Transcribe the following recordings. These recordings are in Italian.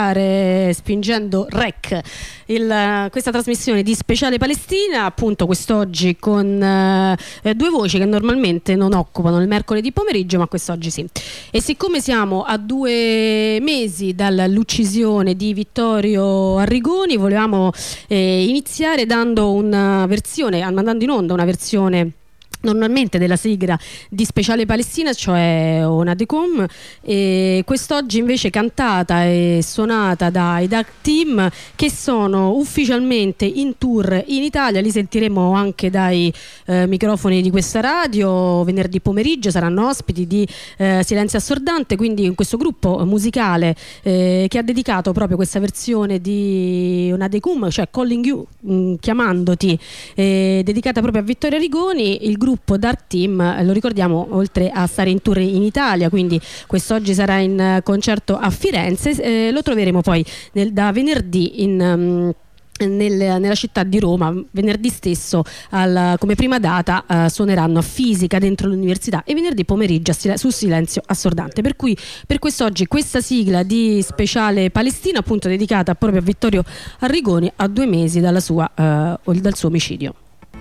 spingendo rec questa trasmissione di Speciale Palestina, appunto quest'oggi con due voci che normalmente non occupano il mercoledì pomeriggio, ma quest'oggi sì. E siccome siamo a 2 mesi dall'uccisione di Vittorio Arrigoni, volevamo iniziare mandando in onda una versione normalmente della sigla di Speciale Palestina, cioè Ona Decum, e quest'oggi invece cantata e suonata dai Dark Team, che sono ufficialmente in tour in Italia. Li sentiremo anche dai microfoni di questa radio venerdì pomeriggio, saranno ospiti di Silenzio Assordante, quindi in questo gruppo musicale che ha dedicato proprio questa versione di Ona Decum, cioè Calling You, chiamandoti, dedicata proprio a Vittorio Arrigoni. Il gruppo Dark Team, lo ricordiamo, oltre a stare in tour in Italia, quindi quest'oggi sarà in concerto a Firenze, lo troveremo poi da venerdì nella città di Roma. Venerdì stesso come prima data suoneranno a Fisica dentro l'università, e venerdì pomeriggio su Silenzio Assordante. Per cui per quest'oggi questa sigla di Speciale Palestina, appunto dedicata proprio a Vittorio Arrigoni a 2 mesi dal suo omicidio.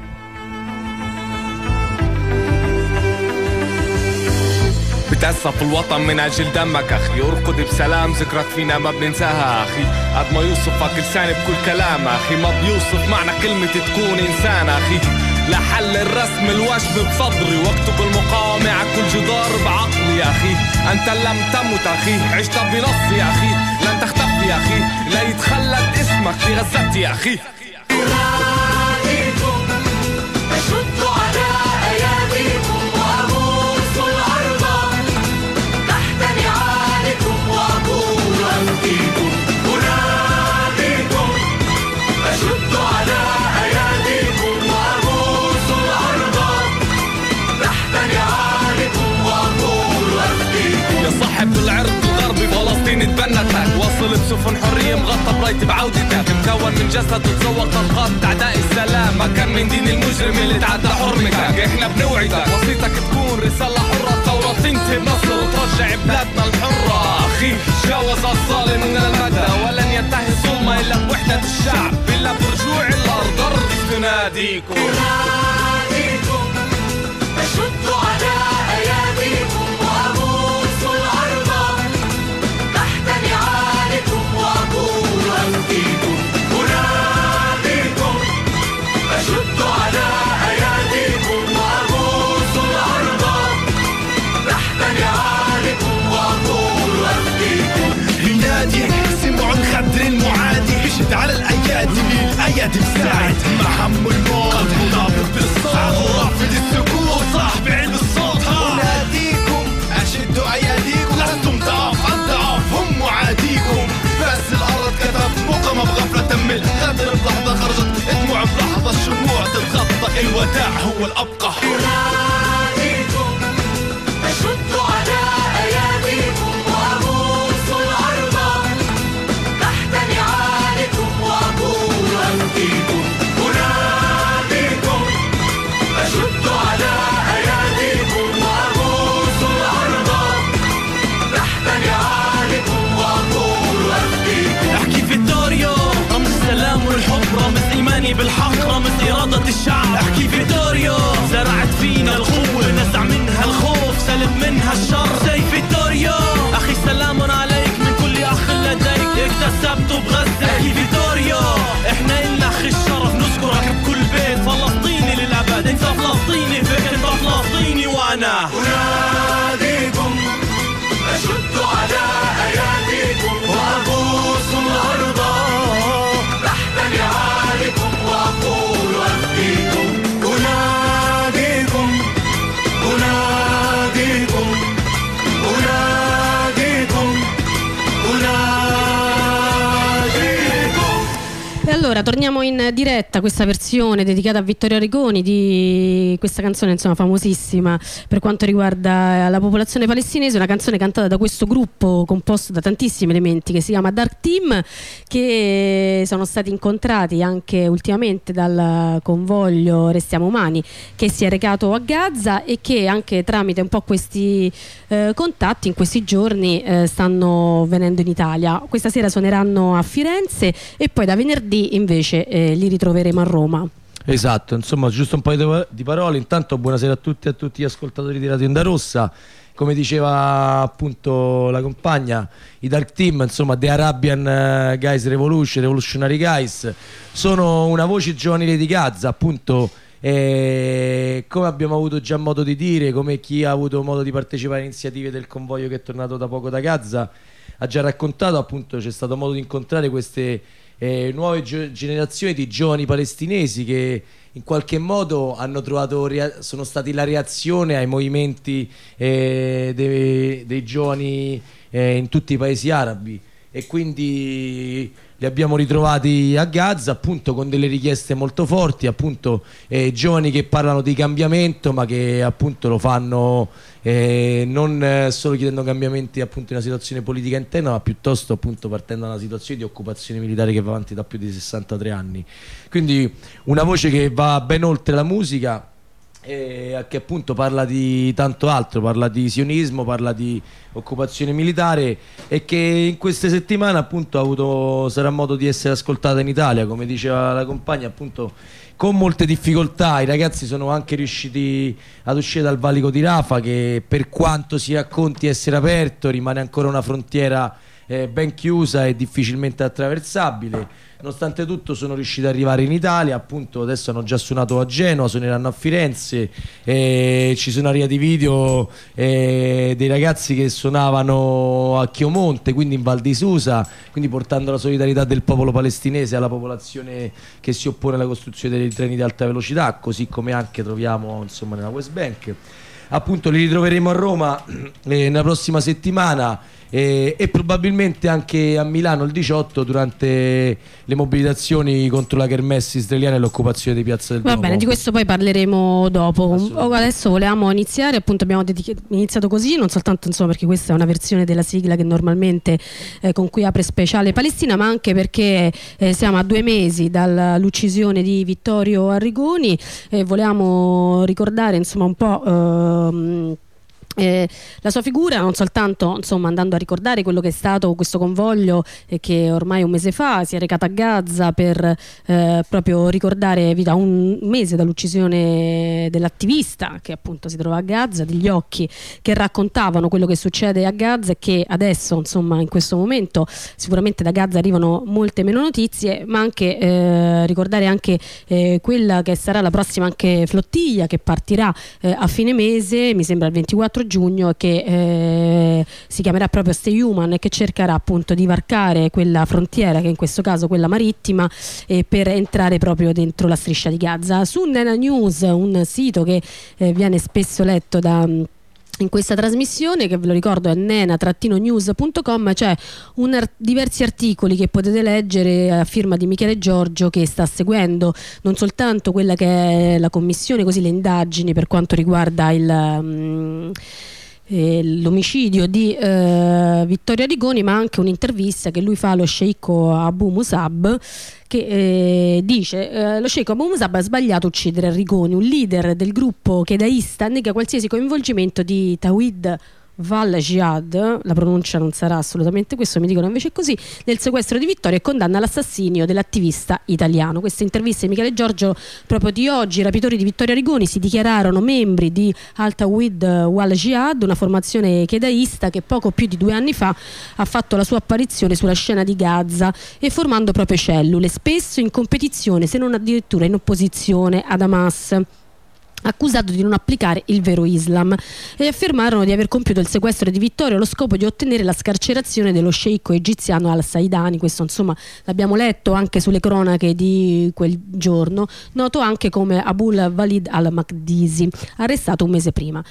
بتأسف الوطن من أجل دمك أخي، ارقد بسلام ذكرك فينا ما بننساها أخي. قد ما يوصفك لساني بكل كلام أخي، ما بيوصف معنى كلمة تكون إنسان أخي. لحل الرسم الوجب بصدري، واكتب المقاومة على كل جدار بعقلي يا أخي. أنت لم تمت أخي، عشت بنصي يا أخي، لن تختفي يا أخي، لا يتخلد اسمك في غزتي يا أخي. أناديكم أشد على أياديكم وأبوس الأرض تحت نعالكم وأقول أنفيكم. أناديكم أشد على أياديكم وأبوس الأرض تحت نعالكم وأقول أنفيكم. يا صاحب العرض الغربي فلسطين اتبنتك، واصل بسفن حرية مغطى برايت بعودتك، مكون من جسد تتذوق طلقات أعداء السلام، ما كان من دين المجرم اللي تعدى حرمتك. احنا بنوعدك وصيتك تكون رسالة حرة، الثورة تنتهي بنصر وترجع بلادنا الحرة. أخي جاوز الظالم من المدى، ولن ينتهي الظلم إلا بوحدة الشعب، إلا برجوع الأرض. أرض تناديكم. أناديكم أشد على أياديكم وأبوس الأرض تحت نعالكم وأقول أنفيكم. أناديكم أشد على أياديكم وأبوس الأرض تحت نعالكم وأقول أنفيكم. ينادي سمعوا الخدر المعادي، بشد على الأيادي، الأيادي بساعد مع هم الموت، نابض بالصوت ورافض السكوت، صاحب علم الصوت. أناديكم أشدوا أياديكم، لستم ضعاف الضعاف هم معاديكم. بس الأرض كتب مقامة بغفلة تمل، غدر بلحظة خرجت دموع بلحظة، الشموع تتغطى، الوداع هو الأبقى. أناديكم أشد على أياديكم وأبوس الأرض تحت نعالكم وأقول أنفيكم. أناديكم أشد على أياديكم وأبوس الأرض تحت نعالكم وأقول أنفيكم. احكي فيتوريو رمز السلام والحب، رمز إيماني بالحق، رمز إرادة الشعب. احكي فيتوريو زرعت فينا القوة، نزع منها الخوف، سلب منها الشر. زي فيتوريو أخي سلام عليك من كل أخ لديك، اكتسبته بغزة. احكي فيتوريو احنا إلنا أخي الشرف، نذكرك بكل بيت، فلسطيني للأبد. انت فلسطيني فيك، انت فلسطيني وأنا. أناديكم أشد على أياديكم وأبوس الأرض تحت نعالكم وأقول أنفيكم. أناديكم أناديكم أناديكم أناديكم. E allora Allora, torniamo in diretta, questa versione dedicata a Vittorio Arrigoni di questa canzone, insomma, famosissima per quanto riguarda la popolazione palestinese, una canzone cantata da questo gruppo composto da tantissimi elementi che si chiama Dark Team, che sono stati incontrati anche ultimamente dal convoglio Restiamo Umani che si è recato a Gaza e che anche tramite un po' questi contatti in questi giorni stanno venendo in Italia. Questa sera suoneranno a Firenze e poi da venerdì invece li ritroveremo a Roma. Esatto, insomma, giusto un paio di parole. Intanto buonasera a tutti gli ascoltatori di Radio Onda Rossa. Come diceva appunto la compagna, i Dark Team, insomma, The Arabian Guys Revolutionary Guys, sono una voce giovanile di Gaza, appunto, come abbiamo avuto già modo di dire, come chi ha avuto modo di partecipare a iniziative del convoglio che è tornato da poco da Gaza ha già raccontato, appunto c'è stato modo di incontrare queste nuove generazioni di giovani palestinesi che in qualche modo hanno trovato sono stati la reazione ai movimenti dei giovani in tutti i paesi arabi, e quindi li abbiamo ritrovati a Gaza, appunto, con delle richieste molto forti, appunto giovani che parlano di cambiamento, ma che appunto lo fanno non solo chiedendo cambiamenti appunto in una situazione politica interna, ma piuttosto appunto partendo da una situazione di occupazione militare che va avanti da più di 63 anni. Quindi una voce che va ben oltre la musica, che appunto parla di tanto altro, parla di sionismo, parla di occupazione militare, e che in queste settimane appunto sarà modo di essere ascoltata in Italia. Come diceva la compagna, appunto con molte difficoltà i ragazzi sono anche riusciti ad uscire dal valico di Rafah, che per quanto si racconti essere aperto rimane ancora una frontiera ben chiusa e difficilmente attraversabile. Nonostante tutto sono riusciti ad arrivare in Italia, appunto adesso hanno già suonato a Genova, suoneranno a Firenze, ci sono arrivati video dei ragazzi che suonavano a Chiomonte, quindi in Val di Susa, quindi portando la solidarietà del popolo palestinese alla popolazione che si oppone alla costruzione dei treni di alta velocità, così come anche troviamo insomma nella West Bank. Appunto li ritroveremo a Roma nella prossima settimana e probabilmente anche a Milano il 18 durante le mobilitazioni contro la kermesse israeliana e l'occupazione di Piazza del Duomo. Va bene, di questo poi parleremo dopo. Adesso volevamo iniziare, appunto abbiamo iniziato così, non soltanto insomma perché questa è una versione della sigla che normalmente con cui apre Speciale Palestina, ma anche perché siamo a 2 mesi dall'uccisione di Vittorio Arrigoni e volevamo ricordare insomma un po' la sua figura, non soltanto insomma andando a ricordare quello che è stato questo convoglio che ormai un mese fa si è recato a Gaza per proprio ricordare a un mese dall'uccisione dell'attivista che appunto si trova a Gaza, degli occhi che raccontavano quello che succede a Gaza e che adesso insomma in questo momento sicuramente da Gaza arrivano molte meno notizie, ma anche ricordare anche quella che sarà la prossima anche flottiglia che partirà a fine mese, mi sembra il 24 giugno, che si chiamerà proprio Stay Human e che cercherà appunto di varcare quella frontiera che in questo caso quella marittima per entrare proprio dentro la striscia di Gaza. Su Nena News, un sito che viene spesso letto in questa trasmissione, che ve lo ricordo è nena-news.com, c'è diversi articoli che potete leggere a firma di Michele Giorgio, che sta seguendo non soltanto quella che è la commissione, così le indagini per quanto riguarda l'omicidio di Vittorio Arrigoni, ma anche un'intervista che lui fa allo sceicco Abu Musab, che dice lo sceicco Abu Musab ha sbagliato a uccidere Arrigoni, un leader del gruppo kedaista nega qualsiasi coinvolgimento di Tawhid Val Jihad, la pronuncia non sarà assolutamente questo, mi dicono invece così, nel sequestro di Vittorio e condanna l'assassinio dell'attivista italiano. Questa intervista di Michele Giorgio proprio di oggi. I rapitori di Vittorio Arrigoni si dichiararono membri di Al-Tawhid Wal Jihad, una formazione kedaista che poco più di 2 anni fa ha fatto la sua apparizione sulla scena di Gaza e formando proprio cellule, spesso in competizione se non addirittura in opposizione ad Hamas, accusato di non applicare il vero Islam, e affermarono di aver compiuto il sequestro di Vittorio allo scopo di ottenere la scarcerazione dello sceicco egiziano al-Saidani. Questo insomma l'abbiamo letto anche sulle cronache di quel giorno, noto anche come Abul Walid al-Maqdisi, arrestato un mese prima.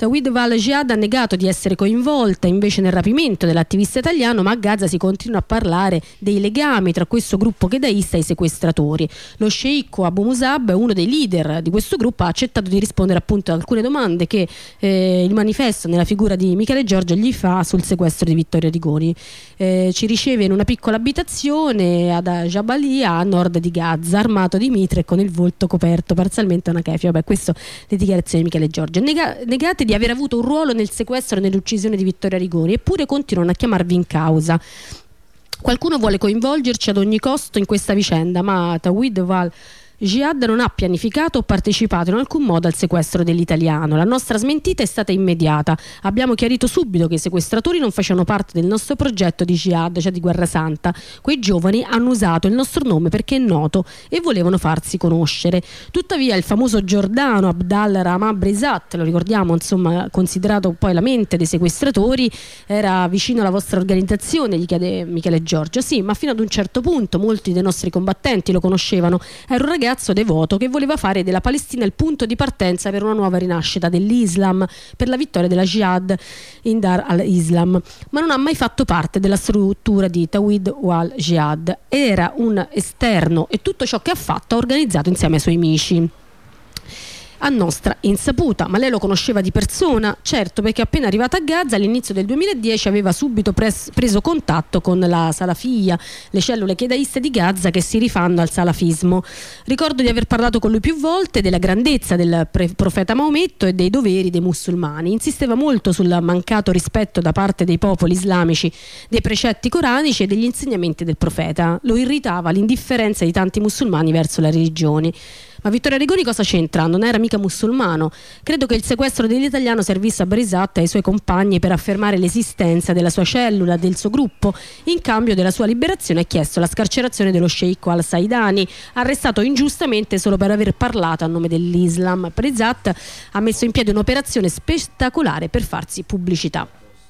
Tawhid Wal-Jihad ha negato di essere coinvolta invece nel rapimento dell'attivista italiano, ma a Gaza si continua a parlare dei legami tra questo gruppo gheddaista e i sequestratori. Lo sceicco Abu Musab, uno dei leader di questo gruppo, ha accettato di rispondere appunto ad alcune domande che il manifesto nella figura di Michele Giorgio gli fa sul sequestro di Vittorio Arrigoni. Ci riceve in una piccola abitazione ad Jabalia, a nord di Gaza, armato di mitre e con il volto coperto parzialmente a una kefia. Vabbè, questo le dichiarazioni di Michele Giorgio. Negate di aver avuto un ruolo nel sequestro e nell'uccisione di Vittorio Arrigoni, eppure continuano a chiamarvi in causa. Qualcuno vuole coinvolgerci ad ogni costo in questa vicenda, ma Tawhid Wal-Jihad non ha pianificato o partecipato in alcun modo al sequestro dell'italiano. La nostra smentita è stata immediata. Abbiamo chiarito subito che i sequestratori non facevano parte del nostro progetto di jihad, cioè di guerra santa. Quei giovani hanno usato il nostro nome perché è noto e volevano farsi conoscere. Tuttavia il famoso Giordano Abdal Rahman Brizat, lo ricordiamo, insomma, considerato poi la mente dei sequestratori, era vicino alla vostra organizzazione, gli chiede Michele Giorgio. Sì, ma fino ad un certo punto molti dei nostri combattenti lo conoscevano. Era un ragazzo devoto che voleva fare della Palestina il punto di partenza per una nuova rinascita dell'Islam, per la vittoria della Jihad in Dar al-Islam, ma non ha mai fatto parte della struttura di Tawhid Wal-Jihad. Era un esterno e tutto ciò che ha fatto ha organizzato insieme ai suoi amici. A nostra insaputa, ma lei lo conosceva di persona? Certo, perché appena arrivata a Gaza all'inizio del 2010 aveva subito preso contatto con la Salafiyya, le cellule gheddaiste di Gaza che si rifanno al salafismo. Ricordo di aver parlato con lui più volte della grandezza del profeta Maometto e dei doveri dei musulmani. Insisteva molto sul mancato rispetto da parte dei popoli islamici dei precetti coranici e degli insegnamenti del profeta. Lo irritava l'indifferenza di tanti musulmani verso la religione. Ma Vittorio Arrigoni cosa c'entra? Non era mica musulmano. Credo che il sequestro dell'italiano servisse a Brizat e ai suoi compagni per affermare l'esistenza della sua cellula, del suo gruppo. In cambio della sua liberazione ha chiesto la scarcerazione dello sceicco al-Saidani, arrestato ingiustamente solo per aver parlato a nome dell'Islam. Brizat ha messo in piedi un'operazione spettacolare per farsi pubblicità.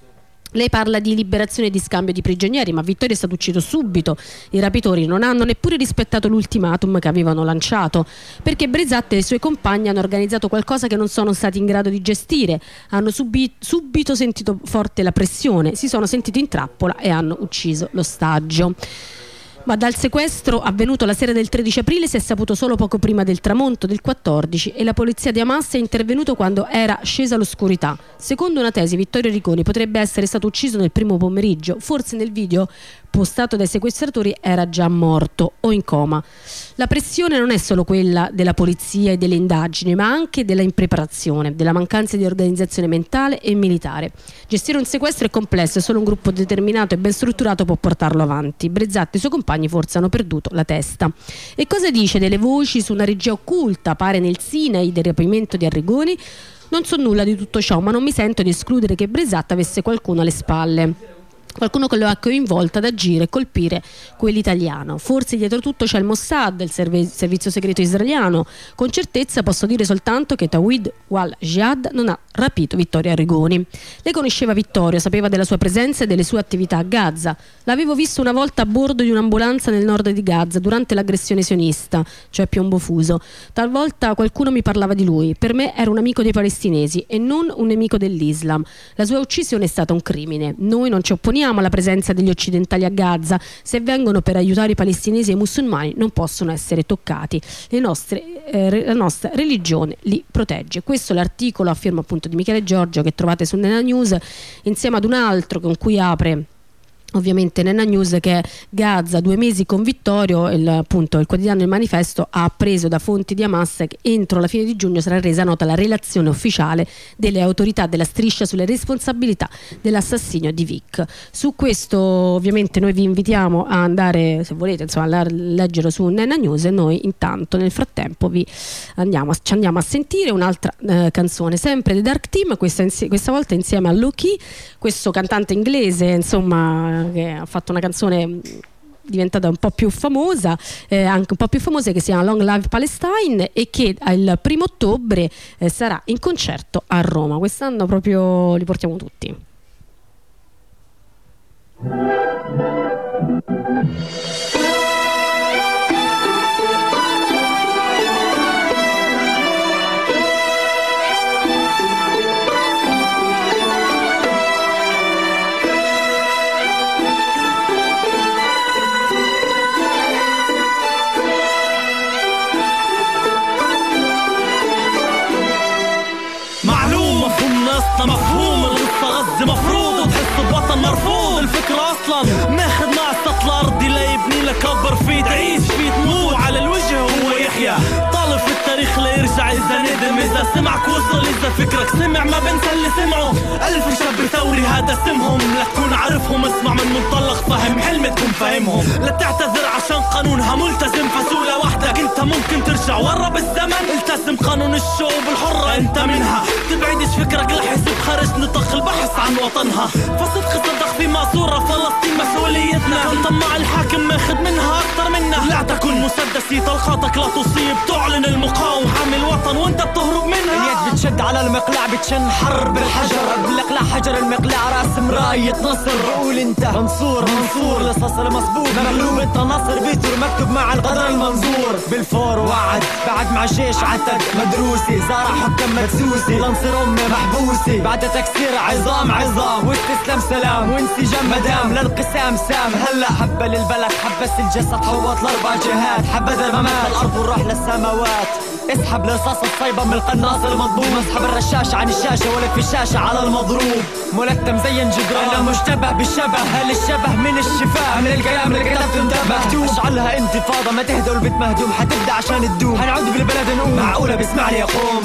Lei parla di liberazione e di scambio di prigionieri, ma Vittorio è stato ucciso subito. I rapitori non hanno neppure rispettato l'ultimatum che avevano lanciato, perché Brizat e i suoi compagni hanno organizzato qualcosa che non sono stati in grado di gestire. Hanno subito sentito forte la pressione, si sono sentiti in trappola e hanno ucciso l'ostaggio. Ma dal sequestro avvenuto la sera del 13 aprile si è saputo solo poco prima del tramonto del 14 e la polizia di Hamas è intervenuto quando era scesa l'oscurità. Secondo una tesi, Vittorio Arrigoni potrebbe essere stato ucciso nel primo pomeriggio, forse nel video postato dai sequestratori era già morto o in coma. La pressione non è solo quella della polizia e delle indagini, ma anche della impreparazione, della mancanza di organizzazione mentale e militare. Gestire un sequestro è complesso e solo un gruppo determinato e ben strutturato può portarlo avanti. Brizat e i suoi compagni forse hanno perduto la testa. E cosa dice delle voci su una regia occulta, pare nel Sinai, del rapimento di Arrigoni? Non so nulla di tutto ciò, ma non mi sento di escludere che Brizat avesse qualcuno alle spalle. Qualcuno che lo ha coinvolto ad agire e colpire quell'italiano. Forse dietro tutto c'è il Mossad, il servizio segreto israeliano. Con certezza posso dire soltanto che Tawhid Wal-Jihad non ha rapito Vittorio Arrigoni. Lei conosceva Vittorio, sapeva della sua presenza e delle sue attività a Gaza. L'avevo visto una volta a bordo di un'ambulanza nel nord di Gaza durante l'aggressione sionista, cioè Piombo Fuso. Talvolta qualcuno mi parlava di lui. Per me era un amico dei palestinesi e non un nemico dell'Islam. La sua uccisione è stata un crimine. Noi non ci opponiamo alla presenza degli occidentali a Gaza. Se vengono per aiutare i palestinesi e i musulmani non possono essere toccati. La nostra religione li protegge. Questo è l'articolo a firma appunto di Michele Giorgio che trovate su Nena News insieme ad un altro con cui apre ovviamente Nena News, che è Gaza 2 mesi con Vittorio. Il quotidiano Il Manifesto ha appreso da fonti di Hamas che entro la fine di giugno sarà resa nota la relazione ufficiale delle autorità della striscia sulle responsabilità dell'assassinio di Vic. Su questo ovviamente noi vi invitiamo a andare, se volete, insomma, a leggere su Nena News, e noi intanto nel frattempo ci andiamo a sentire un'altra canzone sempre dei Dark Team, questa volta insieme a Loki, questo cantante inglese, insomma, che ha fatto una canzone diventata un po' più famosa, anche un po' più famosa, che si chiama Long Live Palestine, e che il 1° ottobre sarà in concerto a Roma. Quest'anno proprio li portiamo tutti. اصلا ماخذ ناقصة الارض لا يبني لك كبر فيه تعيش فيه تموت على الوجه هو يحيى طالب في التاريخ لا يرجع اذا ندم اذا سمعك وصل اذا فكرك سمع ما بنسى اللي سمعه الف شاب ثوري هذا اسمهم لا تكون عارفهم اسمع من منطلق فهم حلم تكون فاهمهم لا تعتذر عشان قانونها ملتزم فسولة وحدك انت ممكن ترجع ورا بالزمن التزم قانون الشعوب الحرة انت منها تبعدش فكرك لحسب خارج نطاق البحث عن وطنها فصدق صدق في ماسورة فلسطين مسؤوليتنا كان طماع الحاكم ماخد منها اكتر منا لا تكن مسدسي طلقاتك لا تصيب تعلن المقاوم حامي الوطن وانت بتهرب منها اليد بتشد على المقلاع بتشن حرب الحجر بلقلع حجر المقلاع راسم راية نصر قول انت منصور لصص المصبوط مغلوب انت نصر بيتر مكتوب مع القدر المنظور بالفور وعد بعد مع الجيش عتد مدروسي زارع حكم مدسوسي لنصر امي محبوسي بعد تكسير عظام واستسلام سلام وانسجام مدام للقسام سام هلا حبة للبلد حبس الجسد حوط لاربع جهات حبة الممات الارض والروح للسماوات اسحب لرصاص الصيبة من القناص المضبوط اسحب الرشاشة عن الشاشة ولك في الشاشة على المضروب ملتم زي جدران انا مشتبه بالشبه هل الشبه من الشفاه من الكلام اللي كتبته انتبه اشعلها انتفاضة ما تهدى والبيت مهدوم حتبدأ عشان تدوم هنعود بالبلد نقوم معقولة بسمعني يا قوم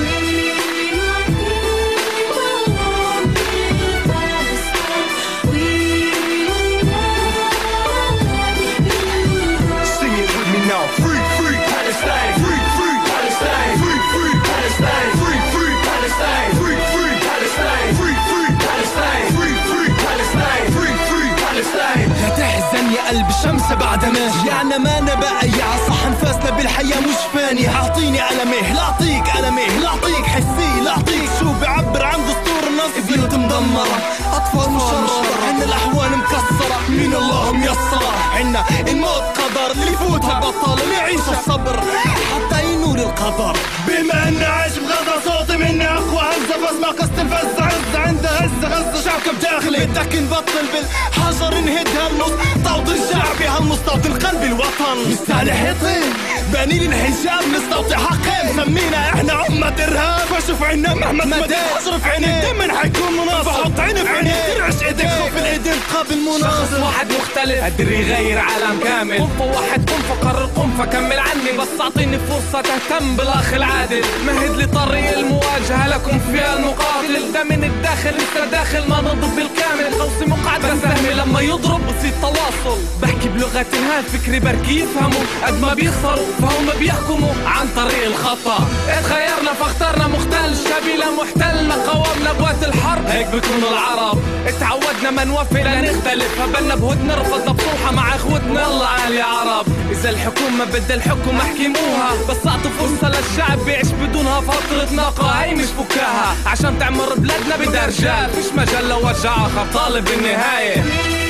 قلب الشمس بعد ما جيعنا ما نبقى يا صح نفاسنا بالحياة مش فاني اعطيني قلمه لا اعطيك قلمه لا اعطيك حسي لا اعطيك شو بيعبر عن دستور النص بيوت مدمرة اطفال مشردة عنا الاحوال مكسرة من الله ميسرة عنا الموت قدر اللي يفوتها بطل يعيش الصبر حتى ينور القدر بما اني عايش بغزة صوتي مني اقوى هزة بسمع قصة الفزة عزة عندها هزة شعبك بداخلي بدك نبطل بالحجر نهدها النص صوت الشعبي هالمستوطن قلب الوطن مستالح يطير باني الانحجاب نستوطي حقين سمينا احنا عمة ارهاب فشوف عنا محمد مدين حجر في عينيك دايما حيكون مناصر فحط عيني في عينيك ترعش ايديك خوف الايدين تقابل مناصر شخص واحد مختلف قدر يغير عالم كامل قنفة واحد قنفة قرر قنفة كمل عني بس اعطيني فرصة تهتم بالاخ العادل مهد لي طريق المواجهة لكم فيها المقاتل ده من الداخل لسه داخل ما نضرب بالكامل خوصي مقعدة سهمي لما يضرب بصير تواصل بحكي بلغة الهاد فكري بركي يفهموا قد ما بيخسروا فهم بيحكموا عن طريق الخطأ اتخيرنا فاخترنا مختل شبيلة محتلنا قوامنا بوقت الحرب هيك بيكونوا العرب اتعودنا ما نوفي لا نختلف هبلنا بهدنا رفضنا بصوحة مع اخوتنا الله عالي عرب اذا الحكومة بدها الحكم احكموها بس اعطوا فرصة للشعب بيعيش بدونها فترة ناقة هي مش فكاها عشان تعمر بلادنا بدها رجال فيش مجال لوجع اخر طالب بالنهاية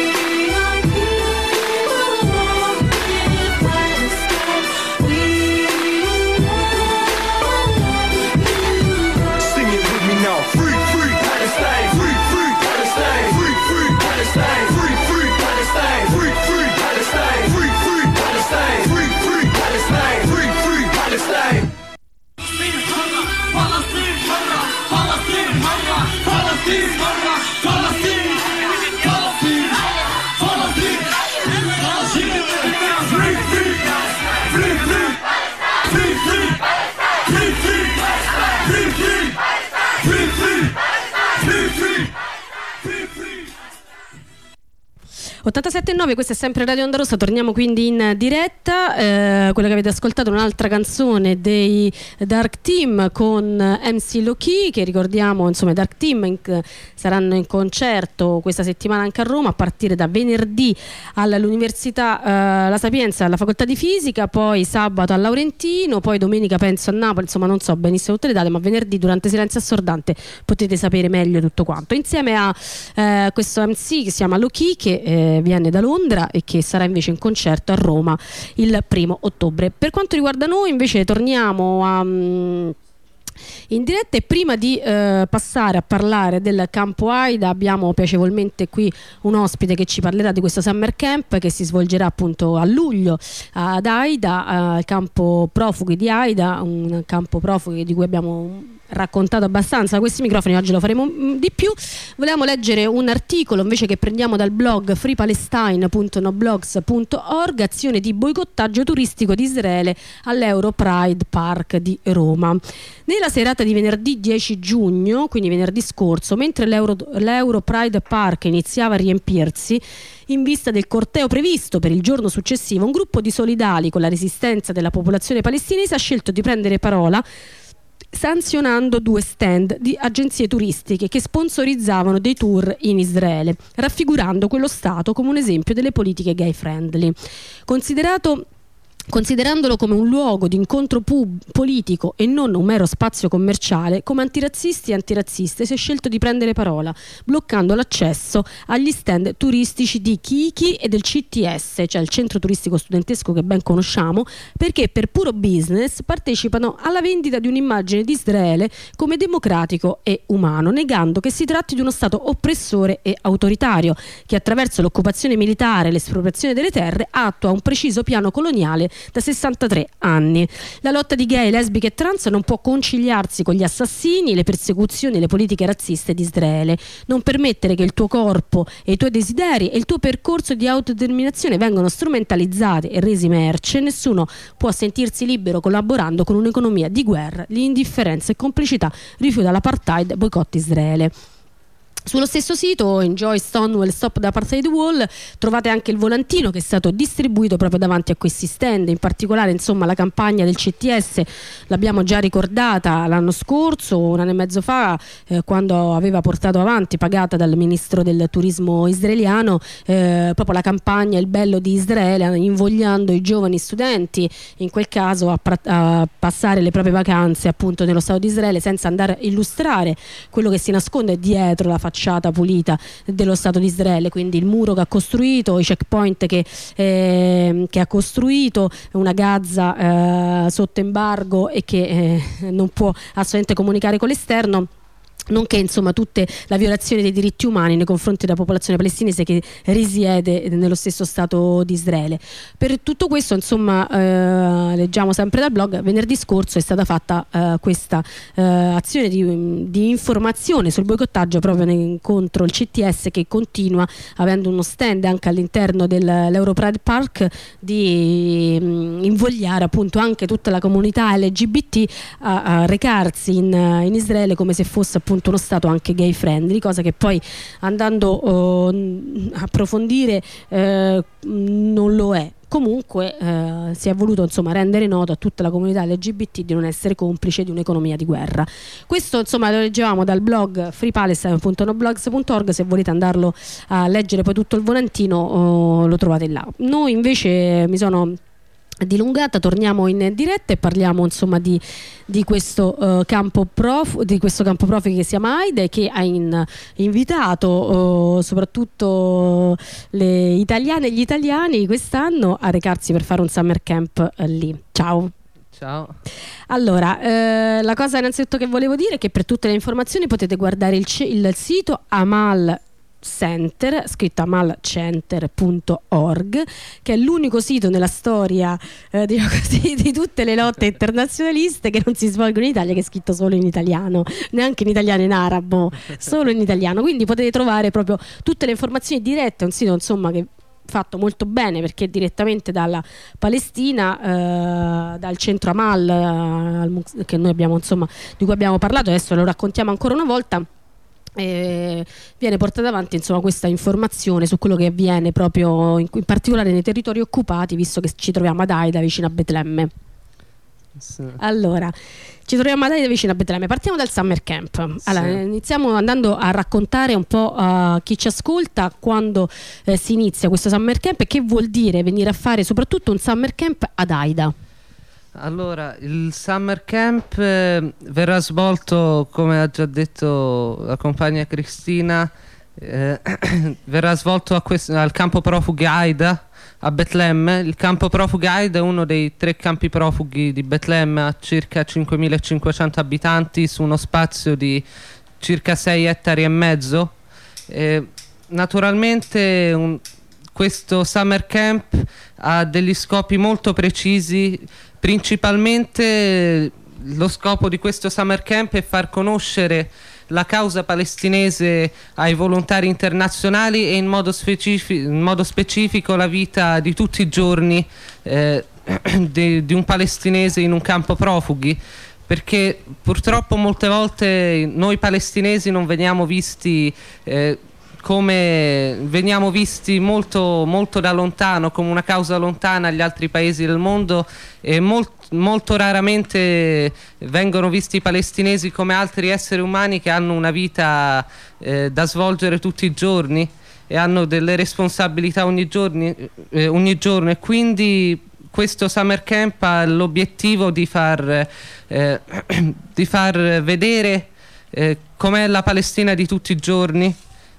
.879, questa è sempre Radio Onda Rossa, torniamo quindi in diretta. Quella che avete ascoltato è un'altra canzone dei Dark Team con MC Loki, che ricordiamo, insomma, i Dark Team saranno in concerto questa settimana anche a Roma a partire da venerdì all'Università La Sapienza, alla Facoltà di Fisica, poi sabato al Laurentino, poi domenica penso a Napoli, insomma non so benissimo tutte le date, ma venerdì durante Silenzio Assordante potete sapere meglio tutto quanto, insieme a questo MC che si chiama Loki, che viene da Londra e che sarà invece in concerto a Roma il 1° ottobre. Per quanto riguarda noi invece torniamo a in diretta. E prima di passare a parlare del campo AIDA, abbiamo piacevolmente qui un ospite che ci parlerà di questo Summer Camp che si svolgerà appunto a luglio ad AIDA, al campo profughi di AIDA, un campo profughi di cui abbiamo raccontato abbastanza da questi microfoni, oggi lo faremo di più. Volevamo leggere un articolo invece che prendiamo dal blog freepalestine.noblogs.org, azione di boicottaggio turistico di Israele all'Euro Pride Park di Roma. Nella serata di venerdì 10 giugno, quindi venerdì scorso, mentre l'Euro Pride Park iniziava a riempirsi in vista del corteo previsto per il giorno successivo, un gruppo di solidali con la resistenza della popolazione palestinese ha scelto di prendere parola sanzionando 2 stand di agenzie turistiche che sponsorizzavano dei tour in Israele, raffigurando quello stato come un esempio delle politiche gay friendly. Considerandolo come un luogo di incontro politico e non un mero spazio commerciale, come antirazzisti e antirazziste si è scelto di prendere parola, bloccando l'accesso agli stand turistici di Kiki e del CTS, cioè il centro turistico studentesco che ben conosciamo, perché per puro business partecipano alla vendita di un'immagine di Israele come democratico e umano, negando che si tratti di uno stato oppressore e autoritario, che attraverso l'occupazione militare e l'espropriazione delle terre attua un preciso piano coloniale da 63 anni. La lotta di gay, lesbiche e trans non può conciliarsi con gli assassini, le persecuzioni e le politiche razziste di Israele. Non permettere che il tuo corpo e i tuoi desideri e il tuo percorso di autodeterminazione vengano strumentalizzati e resi merce. Nessuno può sentirsi libero collaborando con un'economia di guerra, di indifferenza e complicità. Rifiuta l'apartheid, boicotta Israele. Sullo stesso sito Enjoy Stonewall Stop the Apartheid Wall trovate anche il volantino che è stato distribuito proprio davanti a questi stand. In particolare, insomma, la campagna del CTS l'abbiamo già ricordata l'anno scorso, un anno e mezzo fa, quando aveva portato avanti, pagata dal ministro del turismo israeliano, proprio la campagna Il bello di Israele, invogliando i giovani studenti in quel caso a passare le proprie vacanze appunto nello Stato di Israele, senza andare a illustrare quello che si nasconde dietro la facciata pulita dello Stato di Israele, quindi il muro che ha costruito, i checkpoint che ha costruito, una Gaza sotto embargo e che non può assolutamente comunicare con l'esterno, nonché insomma tutte la violazione dei diritti umani nei confronti della popolazione palestinese che risiede nello stesso Stato di Israele. Per tutto questo, insomma, leggiamo sempre dal blog, venerdì scorso è stata fatta questa azione di informazione sul boicottaggio proprio contro il CTS, che continua, avendo uno stand anche all'interno dell'Euro Pride Park, di invogliare appunto anche tutta la comunità LGBT a recarsi in Israele come se fosse appunto uno stato anche gay friendly, cosa che poi, andando a approfondire, non lo è. Comunque si è voluto insomma rendere noto a tutta la comunità LGBT di non essere complice di un'economia di guerra. Questo insomma lo leggevamo dal blog freepalestine.noblogs.org, se volete andarlo a leggere poi tutto il volantino lo trovate là. Noi invece mi sono dilungata, torniamo in diretta e parliamo insomma di questo campo profughi che si chiama AIDA e che ha invitato soprattutto le italiane e gli italiani quest'anno a recarsi per fare un summer camp lì. Ciao. Ciao. Allora, la cosa innanzitutto che volevo dire è che per tutte le informazioni potete guardare il sito Amal Center, scritto amalcenter.org, che è l'unico sito nella storia diciamo così, di tutte le lotte internazionaliste che non si svolgono in Italia, che è scritto solo in italiano, neanche in italiano, in arabo, solo in italiano. Quindi potete trovare proprio tutte le informazioni dirette. È un sito insomma che fatto molto bene, perché direttamente dalla Palestina, dal centro Amal che noi abbiamo insomma, di cui abbiamo parlato, adesso lo raccontiamo ancora una volta. Viene portata avanti insomma questa informazione su quello che avviene proprio in particolare nei territori occupati, visto che ci troviamo ad Aida vicino a Betlemme. Sì. Allora, ci troviamo ad Aida vicino a Betlemme. Partiamo dal summer camp. Allora, sì. Iniziamo andando a raccontare un po' a chi ci ascolta quando si inizia questo summer camp e che vuol dire venire a fare soprattutto un summer camp ad Aida. Allora, il summer camp verrà svolto, come ha già detto la compagna Cristina, verrà svolto al campo profughi AIDA a Betlemme. Il campo profughi Aida è uno dei 3 campi profughi di Betlemme, a circa 5.500 abitanti su uno spazio di circa 6 ettari e mezzo. Naturalmente questo summer camp ha degli scopi molto precisi. Principalmente lo scopo di questo summer camp è far conoscere la causa palestinese ai volontari internazionali e in modo specifico la vita di tutti i giorni di un palestinese in un campo profughi, perché purtroppo molte volte noi palestinesi non veniamo visti come veniamo visti molto, molto da lontano, come una causa lontana agli altri paesi del mondo, e molto raramente vengono visti i palestinesi come altri esseri umani che hanno una vita da svolgere tutti i giorni e hanno delle responsabilità ogni giorno, e quindi questo summer camp ha l'obiettivo di far vedere com'è la Palestina di tutti i giorni.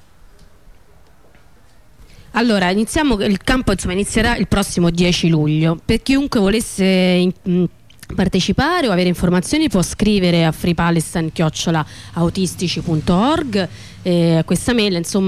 Allora, il campo inizierà il prossimo 10 luglio. Per chiunque volesse partecipare o avere informazioni può scrivere a freepalestine@autistici.org. A questa mail si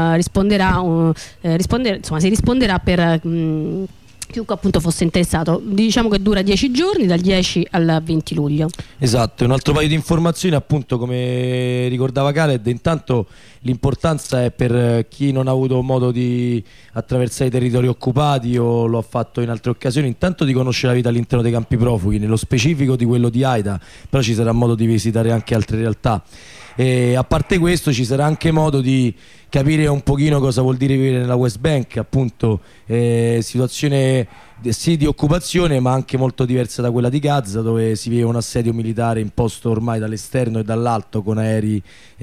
risponderà per chiunque appunto fosse interessato. Diciamo che dura 10 giorni, dal 10 al 20 luglio. Esatto, un altro paio di informazioni, appunto, come ricordava Khaled. Intanto l'importanza è per chi non ha avuto modo di attraversare i territori occupati o lo ha fatto in altre occasioni, intanto di conoscere la vita all'interno dei campi profughi, nello specifico di quello di Aida, però ci sarà modo di visitare anche altre realtà. E a parte questo ci sarà anche modo di capire un pochino cosa vuol dire vivere nella West Bank, appunto, situazione sì di occupazione ma anche molto diversa da quella di Gaza, dove si vive un assedio militare imposto ormai dall'esterno e dall'alto, con aerei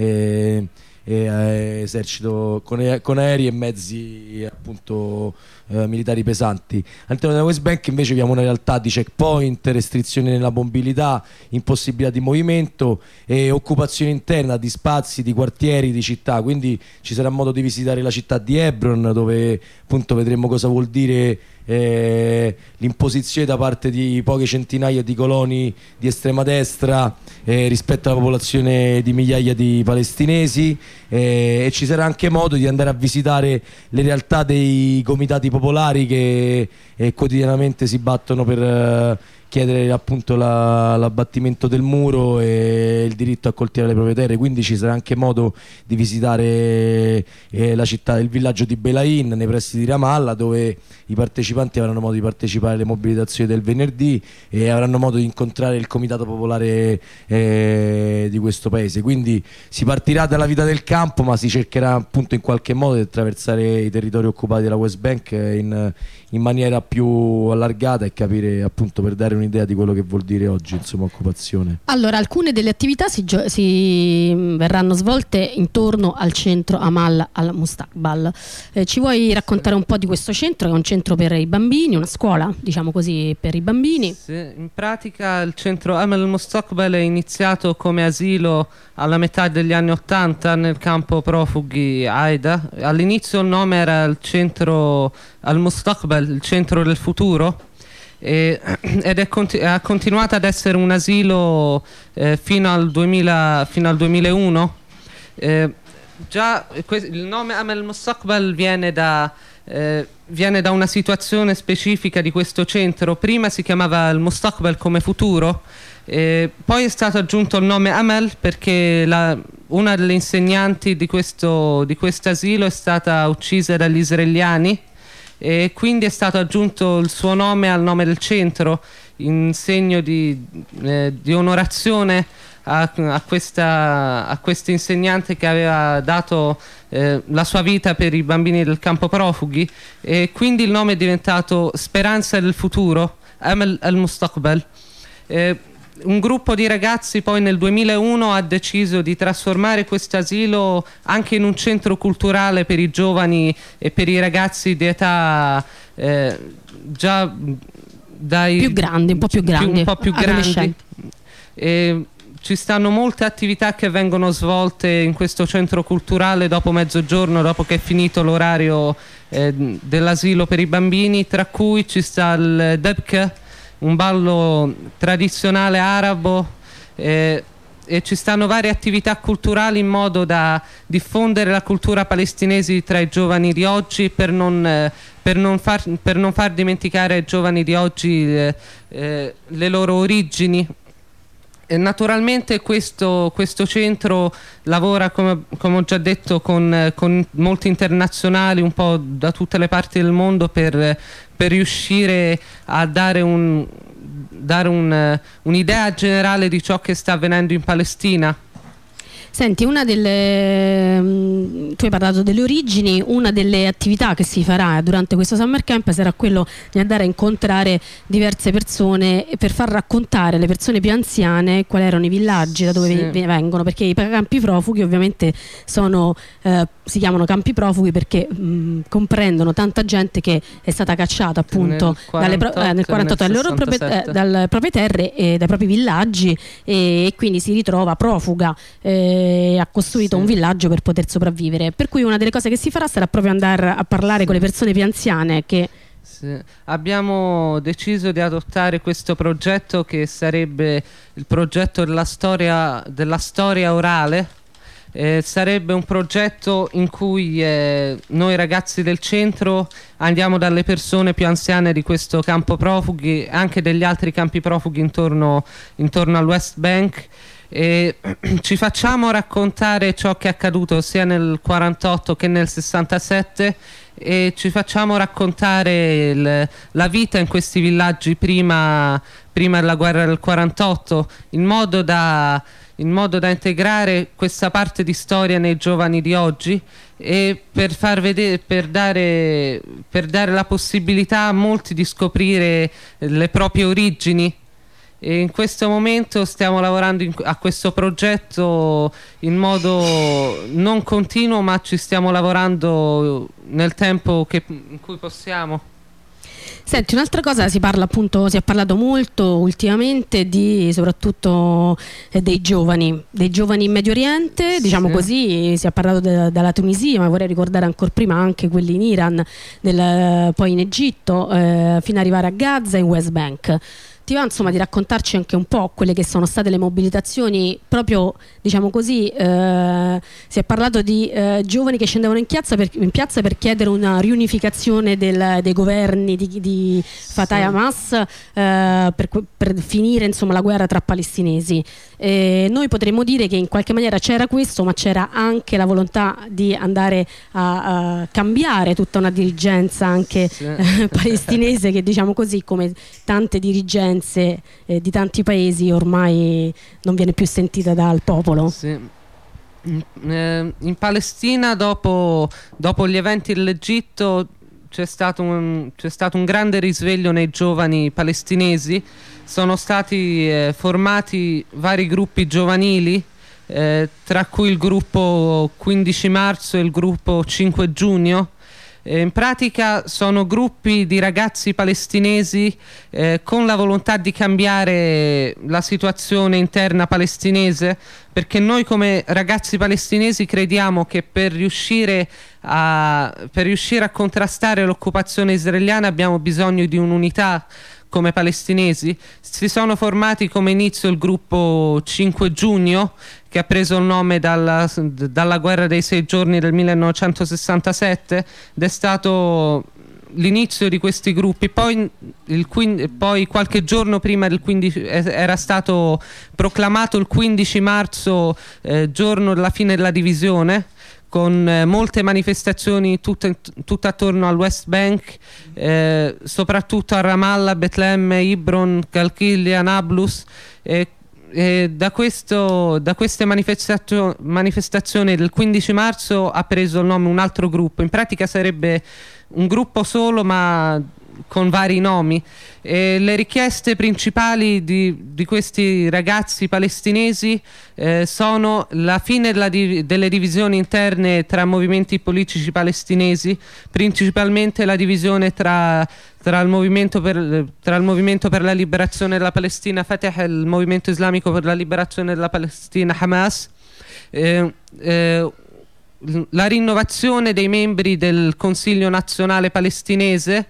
esercito con aerei e mezzi appunto militari pesanti. All'interno della West Bank invece abbiamo una realtà di checkpoint, restrizioni nella mobilità, impossibilità di movimento e occupazione interna di spazi, di quartieri, di città. Quindi ci sarà modo di visitare la città di Hebron, dove appunto vedremo cosa vuol dire l'imposizione da parte di poche centinaia di coloni di estrema destra rispetto alla popolazione di migliaia di palestinesi, e ci sarà anche modo di andare a visitare le realtà dei comitati popolari che quotidianamente si battono per chiedere appunto l'abbattimento del muro e il diritto a coltivare le proprie terre. Quindi ci sarà anche modo di visitare la città, il villaggio di Belain nei pressi di Ramallah, dove i partecipanti avranno modo di partecipare alle mobilitazioni del venerdì e avranno modo di incontrare il comitato popolare di questo paese. Quindi si partirà dalla vita del campo, ma si cercherà appunto in qualche modo di attraversare i territori occupati della West Bank in maniera più allargata e capire, appunto, per dare un'idea di quello che vuol dire oggi, insomma, occupazione. Allora, alcune delle attività si verranno svolte intorno al centro Amal al-Mustaqbal. Ci vuoi raccontare un po' di questo centro, che è un centro per i bambini, una scuola, diciamo così, per i bambini? Sì, in pratica il centro Amal al-Mustaqbal è iniziato come asilo alla metà degli anni '80 nel campo profughi Aida. All'inizio il nome era il centro al-Mustaqbal, il centro del futuro, ed ha continuato ad essere un asilo fino al 2001. Già il nome Amal al-Mustaqbal viene da una situazione specifica di questo centro. Prima si chiamava al-Mustaqbal come futuro, poi è stato aggiunto il nome Amal perché una delle insegnanti di questo asilo è stata uccisa dagli israeliani, e quindi è stato aggiunto il suo nome al nome del centro in segno di onorazione a questa insegnante che aveva dato la sua vita per i bambini del campo profughi, e quindi il nome è diventato Speranza del Futuro, Amal al-Mustaqbal. Un gruppo di ragazzi poi nel 2001 ha deciso di trasformare questo asilo anche in un centro culturale per i giovani e per i ragazzi di età già dai più grandi, un po' più grandi, adolescenti. ci stanno molte attività che vengono svolte in questo centro culturale dopo mezzogiorno, dopo che è finito l'orario dell'asilo per i bambini, tra cui ci sta il Debke, un ballo tradizionale arabo, e ci stanno varie attività culturali in modo da diffondere la cultura palestinese tra i giovani di oggi, per non far dimenticare ai giovani di oggi le loro origini. E naturalmente questo centro lavora, come ho già detto, con molti internazionali un po' da tutte le parti del mondo per riuscire a dare un'idea generale di ciò che sta avvenendo in Palestina. Senti, tu hai parlato delle origini, una delle attività che si farà durante questo Summer Camp sarà quello di andare a incontrare diverse persone per far raccontare alle persone più anziane quali erano i villaggi da dove vengono, perché i campi profughi ovviamente si chiamano campi profughi perché comprendono tanta gente che è stata cacciata appunto nel 48 dalle proprie terre e dai propri villaggi, e quindi si ritrova profuga, ha costruito un villaggio per poter sopravvivere, per cui una delle cose che si farà sarà proprio andare a parlare con le persone più anziane che... Abbiamo deciso di adottare questo progetto, che sarebbe il progetto della storia orale. Sarebbe un progetto in cui noi ragazzi del centro andiamo dalle persone più anziane di questo campo profughi, anche degli altri campi profughi intorno al West Bank, e ci facciamo raccontare ciò che è accaduto sia nel 48 che nel 67, e ci facciamo raccontare la vita in questi villaggi prima della guerra del 48, in modo da integrare questa parte di storia nei giovani di oggi, e per far vedere, per dare la possibilità a molti di scoprire le proprie origini. E in questo momento stiamo lavorando a questo progetto in modo non continuo, ma ci stiamo lavorando nel tempo in cui possiamo. Senti, un'altra cosa, si è parlato molto ultimamente soprattutto dei giovani in Medio Oriente, diciamo così, si è parlato dalla Tunisia, ma vorrei ricordare ancora prima anche quelli in Iran, poi in Egitto, fino ad arrivare a Gaza e in West Bank. Ti va insomma di raccontarci anche un po' quelle che sono state le mobilitazioni, proprio diciamo così, si è parlato di giovani che scendevano in piazza per chiedere una riunificazione dei governi di Fatah e Hamas, per finire insomma la guerra tra palestinesi. Noi potremmo dire che in qualche maniera c'era questo, ma c'era anche la volontà di andare a cambiare tutta una dirigenza anche palestinese, che diciamo così, come tante dirigenze di tanti paesi, ormai non viene più sentita dal popolo. In Palestina dopo gli eventi dell'Egitto c'è stato un grande risveglio nei giovani palestinesi. Sono stati formati vari gruppi giovanili, tra cui il gruppo 15 marzo e il gruppo 5 giugno. In pratica sono gruppi di ragazzi palestinesi con la volontà di cambiare la situazione interna palestinese, perché noi come ragazzi palestinesi crediamo che per riuscire a contrastare l'occupazione israeliana abbiamo bisogno di un'unità come palestinesi. Si sono formati come inizio il gruppo 5 giugno, che ha preso il nome dalla guerra dei 6 giorni del 1967, ed è stato l'inizio di questi gruppi. Poi qualche giorno prima del 15 era stato proclamato il 15 marzo giorno della fine della divisione, con molte manifestazioni tutte attorno al West Bank, soprattutto a Ramallah, Betlemme, Hebron, Calchiglia, Nablus. Da queste manifestazioni del 15 marzo ha preso il nome un altro gruppo. In pratica sarebbe un gruppo solo, ma con vari nomi. Le richieste principali di questi ragazzi palestinesi sono la fine delle divisioni interne tra movimenti politici palestinesi, principalmente la divisione tra il movimento per la liberazione della Palestina Fatah e il movimento islamico per la liberazione della Palestina Hamas, la rinnovazione dei membri del Consiglio nazionale palestinese,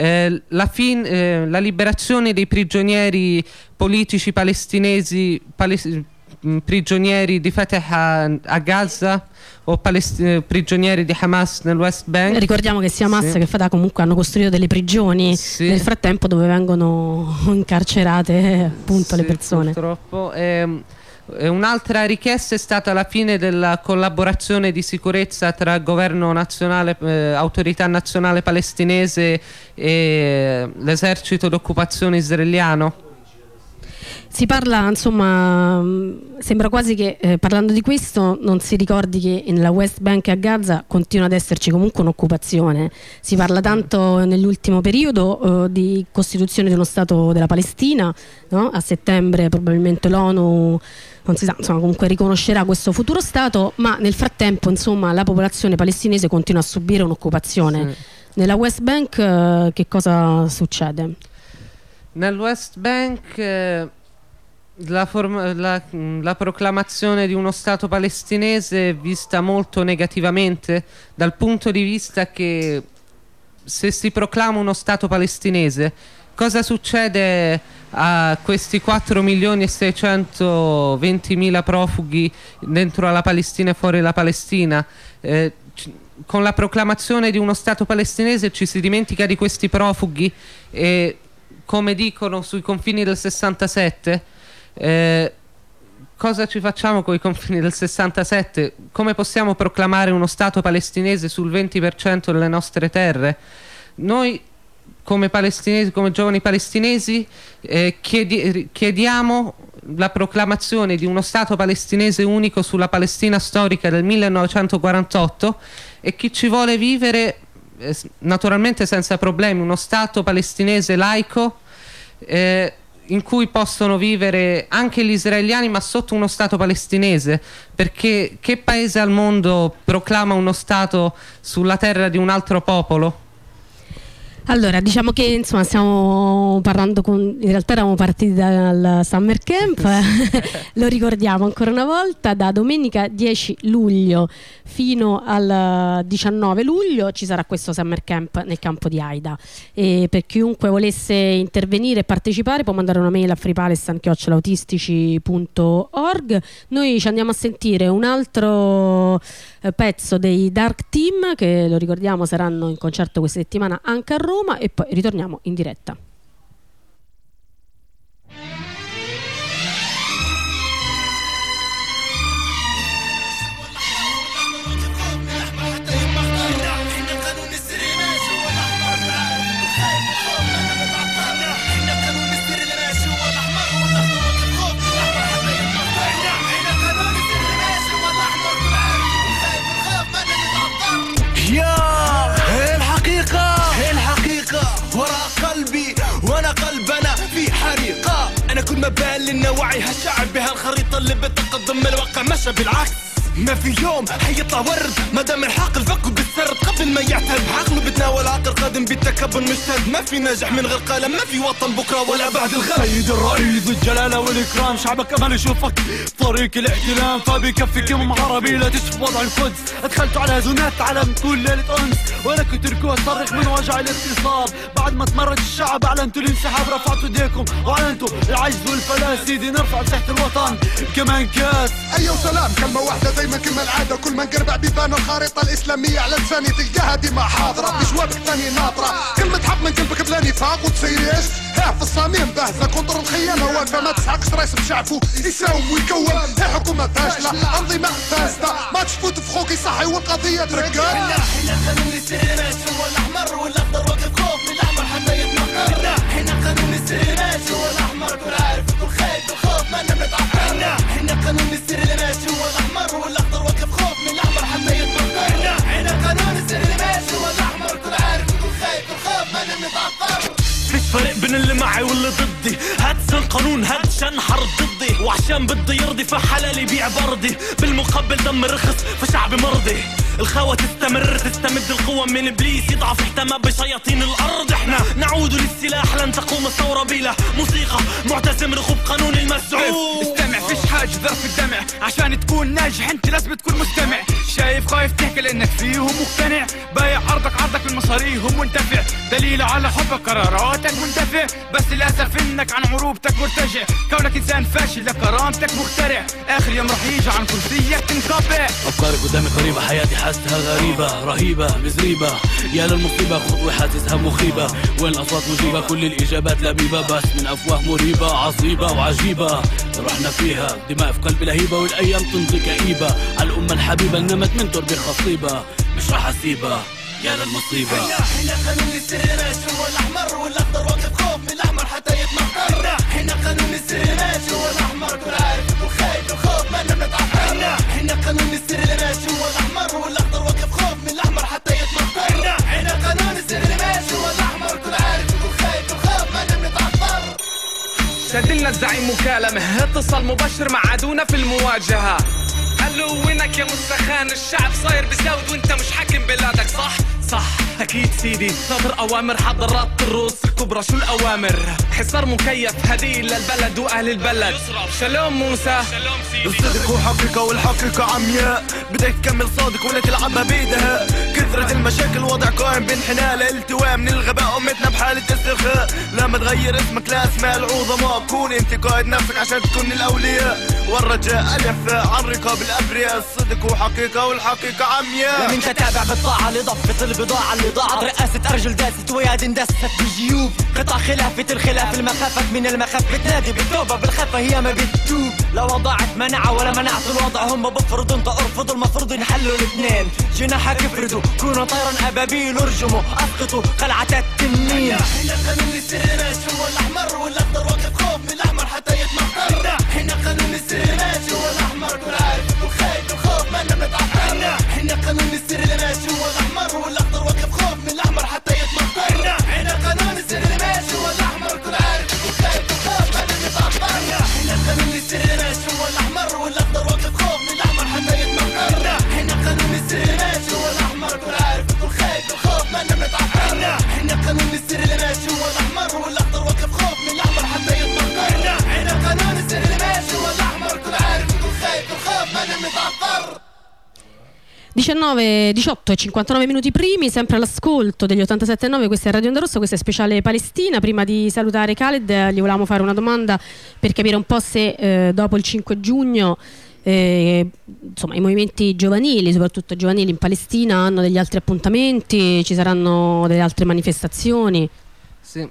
la liberazione dei prigionieri politici palestinesi, prigionieri di Fatah a Gaza o prigionieri di Hamas nel West Bank. Ricordiamo che sia Hamas che Fatah comunque hanno costruito delle prigioni nel frattempo dove vengono incarcerate appunto le persone. Purtroppo. Un'altra richiesta è stata la fine della collaborazione di sicurezza tra governo nazionale, autorità nazionale palestinese e l'esercito d'occupazione israeliano. Si parla, insomma, sembra quasi che parlando di questo non si ricordi che nella West Bank e a Gaza continua ad esserci comunque un'occupazione. Si parla tanto nell'ultimo periodo di costituzione di uno Stato della Palestina, no? A settembre probabilmente l'ONU, non si sa, insomma, comunque riconoscerà questo futuro Stato, ma nel frattempo, insomma, la popolazione palestinese continua a subire un'occupazione. Nella West Bank che cosa succede? Nel West Bank la proclamazione di uno Stato palestinese è vista molto negativamente, dal punto di vista che se si proclama uno Stato palestinese, cosa succede a questi 4.620.000 profughi dentro la Palestina e fuori la Palestina? Con la proclamazione di uno Stato palestinese ci si dimentica di questi profughi e, come dicono sui confini del 67, cosa ci facciamo con i confini del 67? Come possiamo proclamare uno Stato palestinese sul 20% delle nostre terre? Noi come palestinesi, come giovani palestinesi, chiediamo la proclamazione di uno Stato palestinese unico sulla Palestina storica del 1948, e chi ci vuole vivere naturalmente senza problemi uno Stato palestinese laico, in cui possono vivere anche gli israeliani, ma sotto uno Stato palestinese, perché che paese al mondo proclama uno Stato sulla terra di un altro popolo? Allora, diciamo che insomma stiamo parlando in realtà eravamo partiti dal Summer Camp, lo ricordiamo ancora una volta, da domenica 10 luglio fino al 19 luglio ci sarà questo Summer Camp nel campo di Aida, e per chiunque volesse intervenire e partecipare può mandare una mail a freepalestan@autistici.org. Noi ci andiamo a sentire un altro pezzo dei Dark Team, che lo ricordiamo saranno in concerto questa settimana anche a Roma, e poi ritorniamo in diretta. أنا كل ما بال لنا وعي هالشعب بهالخريطة اللي بتقدم الواقع مشى بالعكس. ما في يوم حيطلع ورد ما دام الحاقل فكه بالسرد قبل ما يعتد عقله بتناول عقل قادم بالتكبر مجتهد. ما في ناجح من غير قلم، ما في وطن بكره ولا بعد الغد. سيد الرئيس ذو الجلاله والاكرام، شعبك امل يشوفك طريق الاحتلام، فبكفك يوم عربي لا تشوف وضع القدس. ادخلت على زونات علم كل ليله انس، ولكن تركوه صرخ من وجع الاتصال. بعد ما تمرد الشعب اعلنتوا الانسحاب، رفعتوا ايديكم واعلنتوا العجز والفلاس. سيدي نرفع تحت الوطن كمان كاس. ايوه سلام كلمه واحده دايما كما العاده، كل ما نقرب بيبان الخريطه الاسلاميه على لساني تلقاها ديما حاضره بجوابك ثاني ناطره. كلمه حق من قلبك بلا نفاق وتصير ايش؟ ها في الصميم باهزه كونتر الخيانه واقفه ما تسحقش رئيس بشعبه يساوم ويكون. ها حكومه فاشله انظمه فاسده ما تشفوت في خوك يصحي والقضيه ترقى. حنا قانون السلامات هو الاحمر والاخضر واقف خوف من الاحمر حتى يتمخر. حنا قانون السلامات هو الاحمر كل عارف كل خايف الخوف ما نتعفر. حنا قانون السلامات هو الاحمر والاخضر واقف خوف من الاحمر حتى يتمخر. حنا قانون السلامات هو الاحمر كل عارف كل خايف الخوف ما نتعفر. فيش فرق بين اللي معي واللي ضدي. هاتس القانون هاتشان حرب ضدي، وعشان بده يرضي فحلال يبيع برضي، بالمقابل دم رخص فشعبي مرضي. الخوة تستمر تستمد القوة من ابليس، يضعف احتمى بشياطين الارض. احنا نعود للسلاح لن تقوم الثورة بلا موسيقى، معتزم رغب قانون المسعود. استمع فيش حاجة ظرف الدمع، عشان تكون ناجح انت لازم تكون مستمع. شايف خايف تحكي لانك فيهم مقتنع، بايع عرضك من مصاريهم منتفع، دليل على حبك قراراتك منتفع. بس للاسف انك عن عروبتك مرتجع، كونك انسان فاشل لكرامتك مخترع. اخر يوم رح يجي عن كرسيك تنقطع. افكاري قدامي قريبة، حياتي حاستها غريبة رهيبة مزريبة، يا للمصيبة خطوة حاسسها مخيبة. والاصوات مجيبة كل الاجابات لبيبة، بس من افواه مريبة عصيبة وعجيبة. رحنا فيها دماء في قلبي لهيبة، والايام تمضي كئيبة على الامة الحبيبة اللي نمت من تربة خصيبة. مش راح اسيبها يا للمصيبة. حنا قانون السريرات هو الاحمر والاخضر، واقف خوف من الاحمر حتى يتمطر. حنا قانون السريرات هو الاحمر، كل عارف كل خايف الخوف ما نتعطر. حنا قانون السريرات هو الاحمر والاخضر، واقف خوف من الاحمر حتى يتمطر. حنا قانون السريرات هو الاحمر، كل عارف كل خايف الخوف ما نتعطر. شادلنا الزعيم مكالمة، اتصل مباشر مع عدونا في المواجهة. قال له وينك يا مستخان، الشعب صاير بزود وانت مش حاكم بلادك. صح اكيد سيدي، ناطر اوامر حضرات الروس الكبرى. شو الاوامر؟ حصار مكيف هدية للبلد واهل البلد. شلوم موسى. شلوم سيدي. الصدق هو حقيقة والحقيقة عمياء، بدك تكمل صادق ولا تلعبها بيدها. كثرة المشاكل وضع قائم بانحناء، الالتواء من الغباء امتنا بحالة استرخاء. لا ما تغير اسمك لاسماء العظماء، كون انت قائد نفسك عشان تكون الاولياء. والرجاء الف عن رقاب الابرياء، الصدق هو حقيقة والحقيقة عمياء. لمن تتابع بالطاعة لضفة البضاعة اللي ضاعت، رئاسة أرجل داست وياد اندست بالجيوب. قطع خلافة الخلاف المخافة من المخاف، بتنادي بالتوبة بالخفة هي ما بتتوب. لا وضعت منع ولا منعت الوضع، هم بفرض انت ارفض، المفروض نحلوا الاثنين. جناحك افردوا كونوا طيرا ابابيل، ارجموا اسقطوا قلعة التنين. حنا قانون السريرات هو الاحمر والاخضر، واقف خوف من الاحمر حتى يتمطر. حنا قانون السريرات هو الاحمر، كل عارف كل خايف الخوف ما نتعطر. حنا قانون السريرات هو الاحمر والاخضر، واقف خوف من الاحمر حتى يتمطر. حنا قانون السريرات هو الاحمر، كل عارف كل خايف الخوف ما نتعطر. حنا قانون السريرات هو الاحمر والاخضر، واقف خوف من الاحمر حتى يتمطر. حنا قانون السريرات هو الاحمر، كل عارف كل خايف الخوف ما نتعطر. حنا قانون السريرات هو الاحمر والاخضر، واقف خوف من الاحمر حتى يتمطر. حنا قانون السريرات هو الاحمر، كل عارف كل خايف الخوف ما نتعطر. 18 e 59 minuti primi, sempre all'ascolto degli 87.9, questa è Radio Onda Rossa, questa è Speciale Palestina. Prima di salutare Khaled gli volevamo fare una domanda per capire un po' se dopo il 5 giugno insomma i movimenti giovanili, soprattutto giovanili in Palestina, hanno degli altri appuntamenti, ci saranno delle altre manifestazioni. Sì,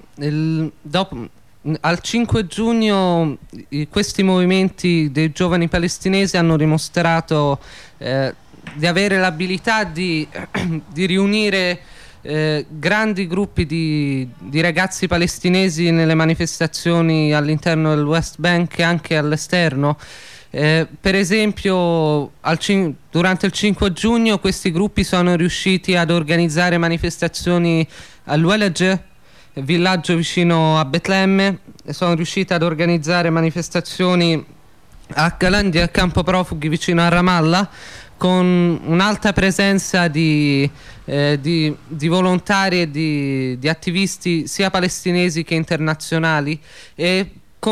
al 5 giugno questi movimenti dei giovani palestinesi hanno dimostrato di avere l'abilità di riunire grandi gruppi di ragazzi palestinesi nelle manifestazioni all'interno del West Bank e anche all'esterno. Per esempio durante il 5 giugno questi gruppi sono riusciti ad organizzare manifestazioni al-Welaj, villaggio vicino a Betlemme, e sono riusciti ad organizzare manifestazioni a Galandi e a Campo Profughi vicino a Ramallah, con un'alta presenza di volontari e di attivisti sia palestinesi che internazionali, e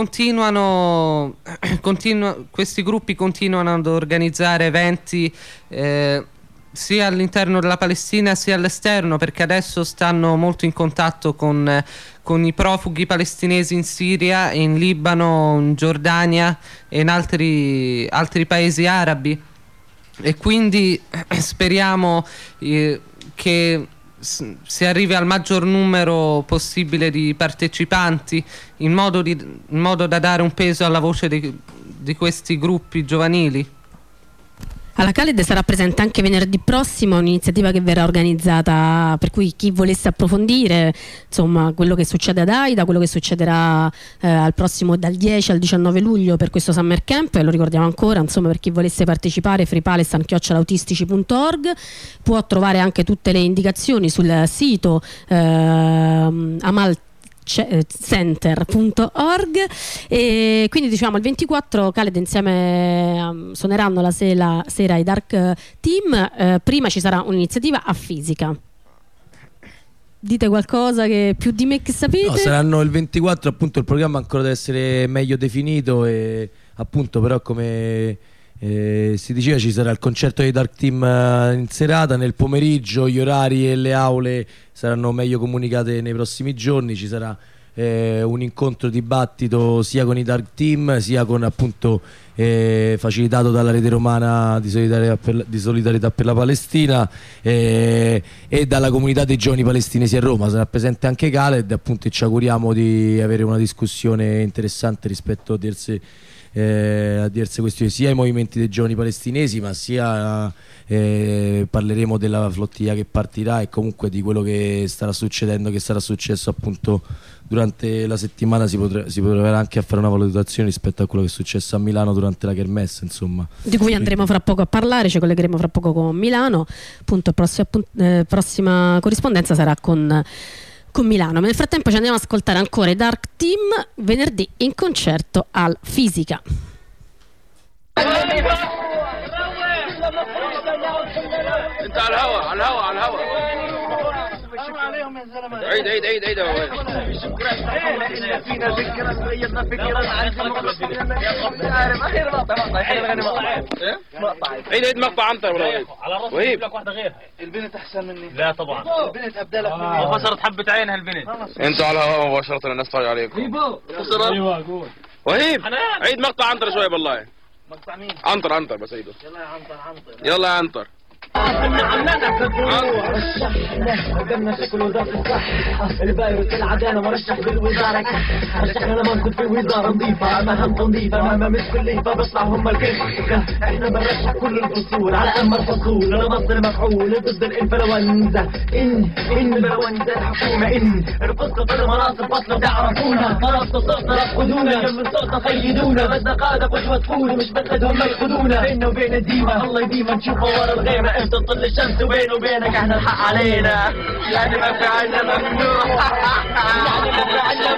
questi gruppi continuano ad organizzare eventi sia all'interno della Palestina sia all'esterno, perché adesso stanno molto in contatto con i profughi palestinesi in Siria, in Libano, in Giordania e in altri paesi arabi. E quindi speriamo che si arrivi al maggior numero possibile di partecipanti, in modo da dare un peso alla voce di questi gruppi giovanili. Alla Khaled sarà presente anche venerdì prossimo un'iniziativa che verrà organizzata, per cui chi volesse approfondire insomma quello che succede ad Aida, quello che succederà al prossimo dal 10 al 19 luglio per questo Summer Camp, e lo ricordiamo ancora, insomma, per chi volesse partecipare, freepalestan@autistici.org, può trovare anche tutte le indicazioni sul sito Amal center.org. E quindi diciamo il 24 Khaled insieme suoneranno la sera i Dark Team. Prima ci sarà un'iniziativa a Fisica. Dite qualcosa che più di me che sapete? No, saranno il 24, appunto il programma ancora deve essere meglio definito e appunto però come si diceva ci sarà il concerto dei Dark Team in serata, nel pomeriggio gli orari e le aule saranno meglio comunicate nei prossimi giorni, ci sarà un incontro dibattito sia con i Dark Team sia con appunto facilitato dalla rete romana di solidarietà per la Palestina e dalla comunità dei giovani palestinesi a Roma. Sarà presente anche Khaled, appunto, e ci auguriamo di avere una discussione interessante rispetto a diverse questioni, sia ai movimenti dei giovani palestinesi ma sia parleremo della flottiglia che partirà e comunque di quello che starà succedendo, che sarà successo appunto durante la settimana. Si proverà anche a fare una valutazione rispetto a quello che è successo a Milano durante la Kermesse, insomma, di cui andremo fra poco a parlare, ci collegheremo fra poco con Milano, appunto prossima corrispondenza sarà con Milano. Nel frattempo ci andiamo ad ascoltare ancora i Dark Team venerdì in concerto al Fisica. انت على الهوا على الهوا على الهوا عيد عيد عيد عيد فينا ذكرى غيرنا فكرة عيد عيد مقطع عنتر وهيب لك واحدة غيرها. البنت احسن مني. لا طبعا البنت ابدالك مني. وبصرت حبة عينها البنت. انتوا على الهوا مباشرة الناس طاير عليكم. ايوه قول وهيب عيد مقطع عنتر شوية بالله. مقطع مين؟ عنتر بس عيده. يلا يا عنتر يلا يا عنتر. قدمنا شكل وزارة الصحة الفيروس العدالة مرشح بالوزارة رشحنا لما نكون في وزارة نظيفة مهام تنظيفة مهام مش كليفة بيطلع هم الكيف احنا بنرشح كل الفصول على أما الفصول لمصر مفعول ضد الانفلونزا إن الانفلونزا الحكومة إن رفضت في المناصب بطلوا تعرفونا فرصت صوتنا رفضونا كم من صوتنا خيدونا بدنا قادة قدوة تكون مش بدهم يرفضونا بيننا وبين الديمة الله يديما نشوفه ورا الغيمة انت تطل الشمس وبين وبينك احنا الحق علينا يعني ما في عنا ممنوع يعني ما في عنا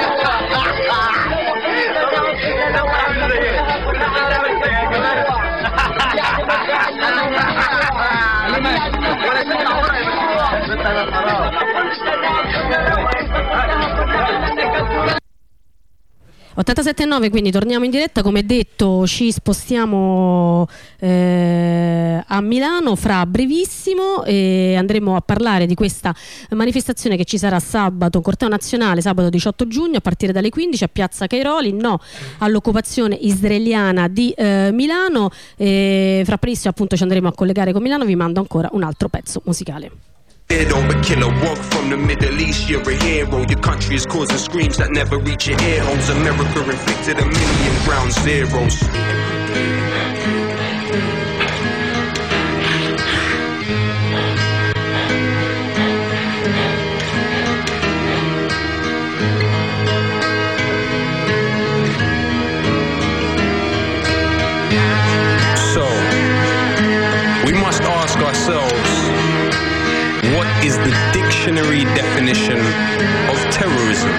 ممنوع 87.9, quindi torniamo in diretta. Come detto ci spostiamo a Milano fra brevissimo e andremo a parlare di questa manifestazione che ci sarà sabato, corteo nazionale sabato 18 giugno a partire dalle 15 a Piazza Cairoli, no all'occupazione israeliana di Milano. Fra presto appunto ci andremo a collegare con Milano, vi mando ancora un altro pezzo musicale. But kill a walk from the Middle East, you're a hero. Your country is causing screams that never reach your ear holes. America inflicted 1 million ground zeros. So, we must ask ourselves, what is the dictionary definition of terrorism?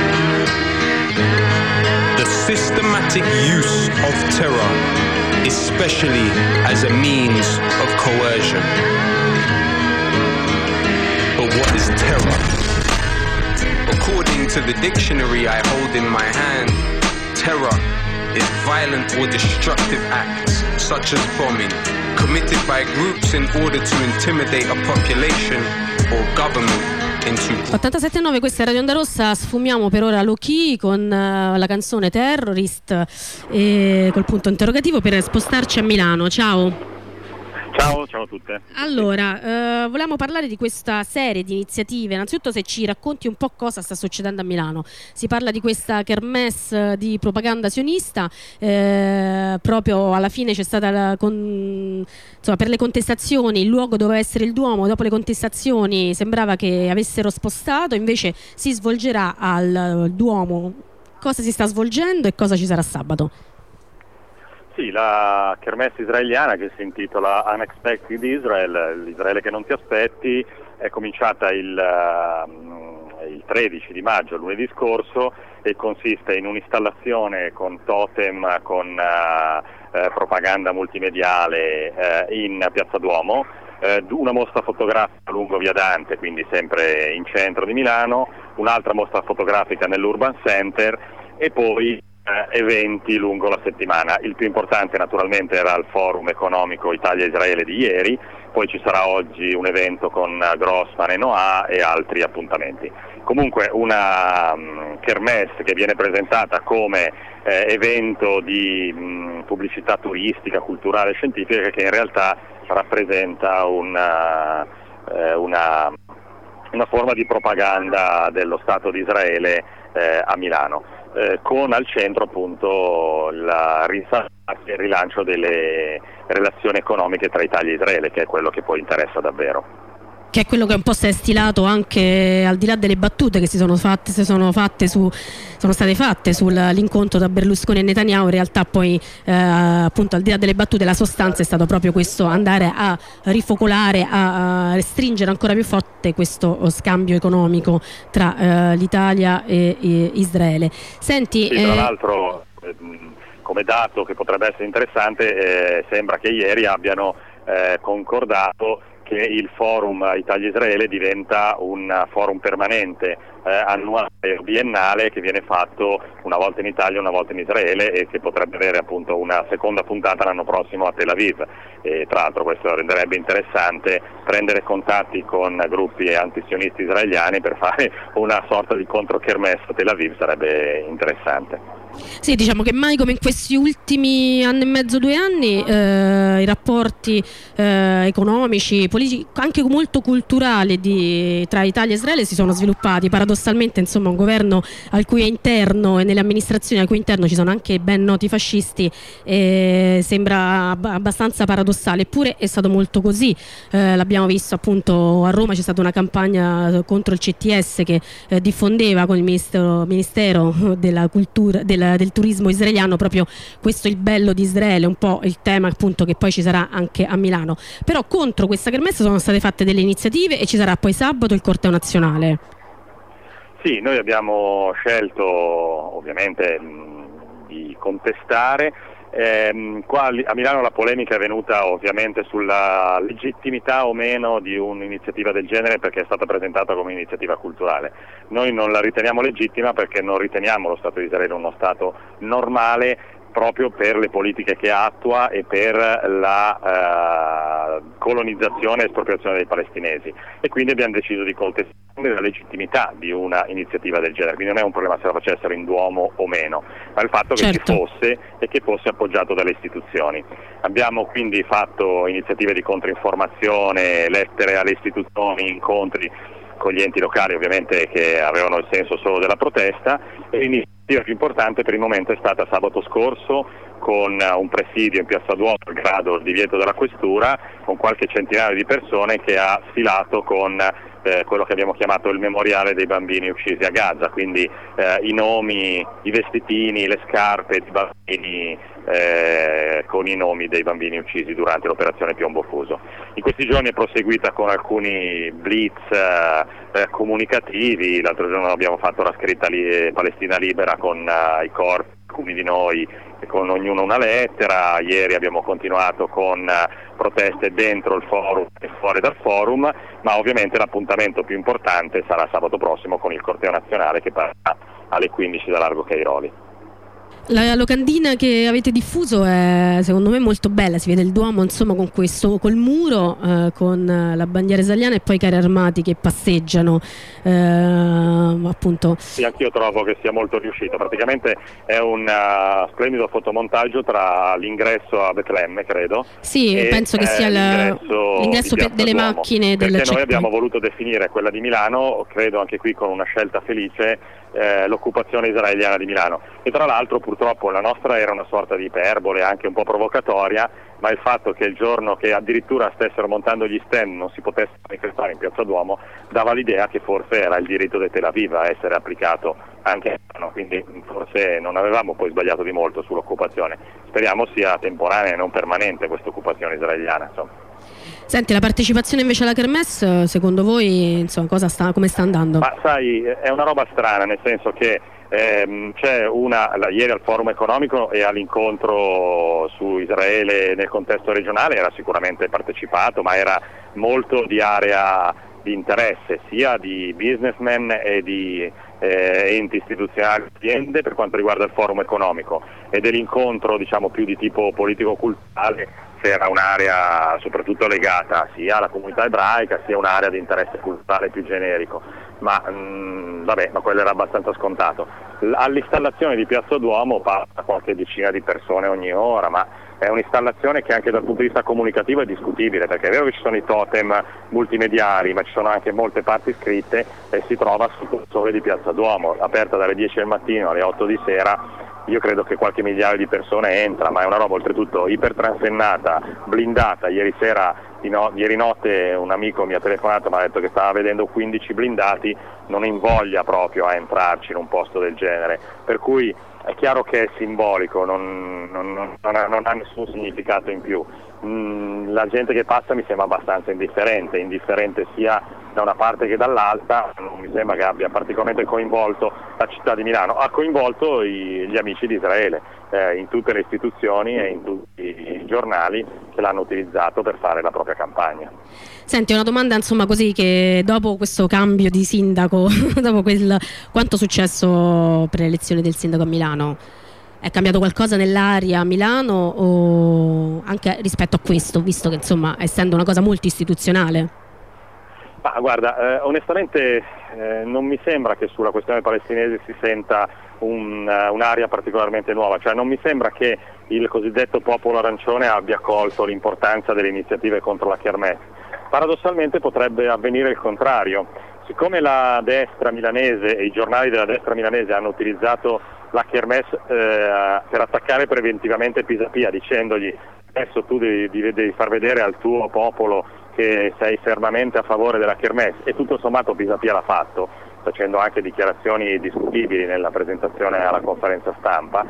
The systematic use of terror, especially as a means of coercion. But what is terror? According to the dictionary I hold in my hand, terror is violent or destructive acts, such as bombing, committed by groups in order to intimidate a population or government into 87.9, questa è Radio Onda Rossa. Sfumiamo per ora low key con la canzone Terrorist col punto interrogativo per spostarci a Milano. Ciao. Ciao a tutte. Allora, volevamo parlare di questa serie di iniziative. Innanzitutto, se ci racconti un po' cosa sta succedendo a Milano. Si parla di questa kermesse di propaganda sionista, proprio alla fine c'è stata insomma, per le contestazioni il luogo doveva essere il Duomo, dopo le contestazioni sembrava che avessero spostato, invece si svolgerà al Duomo. Cosa si sta svolgendo e cosa ci sarà sabato? Sì, la kermesse israeliana che si intitola Unexpected Israel, l'Israele che non ti aspetti, è cominciata il 13 di maggio, lunedì scorso, e consiste in un'installazione con totem, con propaganda multimediale in Piazza Duomo, una mostra fotografica lungo Via Dante, quindi sempre in centro di Milano, un'altra mostra fotografica nell'Urban Center e poi eventi lungo la settimana. Il più importante naturalmente era il forum economico Italia-Israele di ieri, poi ci sarà oggi un evento con Grossman e Noah e altri appuntamenti. Comunque una kermesse che viene presentata come evento di pubblicità turistica, culturale e scientifica, che in realtà rappresenta una forma di propaganda dello Stato di Israele a Milano, con al centro appunto il rilancio delle relazioni economiche tra Italia e Israele, che è quello che poi interessa davvero. Che è quello che un po' si è stilato anche al di là delle battute che sono state fatte sull'incontro tra Berlusconi e Netanyahu. In realtà poi appunto al di là delle battute la sostanza è stato proprio questo, andare a rifocolare, a restringere ancora più forte questo scambio economico tra l'Italia e Israele. Senti, sì, tra l'altro come dato che potrebbe essere interessante, sembra che ieri abbiano concordato che il forum Italia-Israele diventa un forum permanente, annuale o biennale, che viene fatto una volta in Italia e una volta in Israele, e che potrebbe avere appunto una seconda puntata l'anno prossimo a Tel Aviv. E tra l'altro questo renderebbe interessante prendere contatti con gruppi antisionisti israeliani per fare una sorta di controkermesse a Tel Aviv, sarebbe interessante. Sì, diciamo che mai come in questi ultimi anno e mezzo, 2 anni, i rapporti economici, politici, anche molto culturali tra Italia e Israele si sono sviluppati. Paradossalmente, insomma, un governo al cui interno e nelle amministrazioni al cui interno ci sono anche ben noti fascisti, sembra abbastanza paradossale, eppure è stato molto così. L'abbiamo visto appunto a Roma, c'è stata una campagna contro il CTS che diffondeva con il Ministero della Cultura, del turismo israeliano, proprio questo, il bello di Israele, un po' il tema appunto che poi ci sarà anche a Milano. Però contro questa kermesse sono state fatte delle iniziative e ci sarà poi sabato il corteo nazionale. Sì, noi abbiamo scelto ovviamente di contestare. Qua a Milano la polemica è venuta ovviamente sulla legittimità o meno di un'iniziativa del genere, perché è stata presentata come iniziativa culturale. Noi non la riteniamo legittima perché non riteniamo lo Stato di Israele uno Stato normale, proprio per le politiche che attua e per la colonizzazione e espropriazione dei palestinesi, e quindi abbiamo deciso di contestare la legittimità di una iniziativa del genere. Quindi non è un problema se la facessero in Duomo o meno, ma il fatto che ci fosse e che fosse appoggiato dalle istituzioni. Abbiamo quindi fatto iniziative di controinformazione, lettere alle istituzioni, incontri con gli enti locali ovviamente che avevano il senso solo della protesta, e l'iniziativa più importante per il momento è stata sabato scorso, con un presidio in Piazza Duomo, malgrado il divieto della questura, con qualche centinaio di persone, che ha sfilato con quello che abbiamo chiamato il memoriale dei bambini uccisi a Gaza, quindi i nomi, i vestitini, le scarpe di bambini con i nomi dei bambini uccisi durante l'operazione Piombo Fuso. In questi giorni è proseguita con alcuni blitz comunicativi. L'altro giorno abbiamo fatto la scritta Palestina Libera con i corpi, alcuni di noi, con ognuno una lettera. Ieri abbiamo continuato con proteste dentro il forum e fuori dal forum, ma ovviamente l'appuntamento più importante sarà sabato prossimo con il corteo nazionale, che partirà alle 15 da Largo Cairoli. La locandina che avete diffuso è secondo me molto bella, si vede il Duomo insomma con questo, col muro, con la bandiera israeliana e poi i carri armati che passeggiano, appunto. Sì, anch'io trovo che sia molto riuscito. Praticamente è un splendido fotomontaggio tra l'ingresso a Betlemme, credo. Sì, penso che sia l'ingresso delle Duomo, macchine del perché noi abbiamo voluto definire quella di Milano, credo anche qui con una scelta felice, l'occupazione israeliana di Milano. E tra l'altro purtroppo la nostra era una sorta di iperbole, anche un po' provocatoria, ma il fatto che il giorno che addirittura stessero montando gli stand non si potesse manifestare in Piazza Duomo dava l'idea che forse era il diritto di Tel Aviv a essere applicato anche a Milano, quindi forse non avevamo poi sbagliato di molto sull'occupazione. Speriamo sia temporanea e non permanente questa occupazione israeliana, insomma. Senti, la partecipazione invece alla Kermesse, secondo voi, insomma, come sta andando? Ma sai, è una roba strana, nel senso che c'è ieri al forum economico e all'incontro su Israele nel contesto regionale era sicuramente partecipato, ma era molto di area di interesse sia di businessmen e di enti istituzionali, aziende per quanto riguarda il forum economico, e dell'incontro diciamo più di tipo politico-culturale c'era un'area soprattutto legata sia alla comunità ebraica sia un'area di interesse culturale più generico, ma quello era abbastanza scontato. All'installazione di Piazza Duomo passa qualche decina di persone ogni ora, ma è un'installazione che anche dal punto di vista comunicativo è discutibile, perché è vero che ci sono i totem multimediali, ma ci sono anche molte parti scritte e si trova sotto il sole di Piazza Duomo, aperta dalle 10 del mattino alle 8 di sera. Io credo che qualche migliaio di persone entra, ma è una roba oltretutto ipertransennata, blindata. Ieri notte un amico mi ha telefonato, mi ha detto che stava vedendo 15 blindati, non invoglia proprio a entrarci in un posto del genere, per cui è chiaro che è simbolico, non ha nessun significato in più. La gente che passa mi sembra abbastanza indifferente sia da una parte che dall'altra, non mi sembra che abbia particolarmente coinvolto la città di Milano, ha coinvolto gli amici di Israele in tutte le istituzioni e in tutti i giornali che l'hanno utilizzato per fare la propria campagna. Senti, una domanda insomma così, che dopo questo cambio di sindaco, dopo quanto è successo per l'elezione del sindaco a Milano, è cambiato qualcosa nell'area a Milano o anche rispetto a questo, visto che insomma essendo una cosa molto istituzionale? Ma guarda, onestamente non mi sembra che sulla questione palestinese si senta un'area particolarmente nuova, cioè non mi sembra che il cosiddetto popolo arancione abbia colto l'importanza delle iniziative contro la Kermesse. Paradossalmente potrebbe avvenire il contrario. Siccome la destra milanese e i giornali della destra milanese hanno utilizzato la Kermesse per attaccare preventivamente Pisapia, dicendogli adesso tu devi far vedere al tuo popolo che sei fermamente a favore della Kermesse, e tutto sommato Pisapia l'ha fatto, facendo anche dichiarazioni discutibili nella presentazione alla conferenza stampa,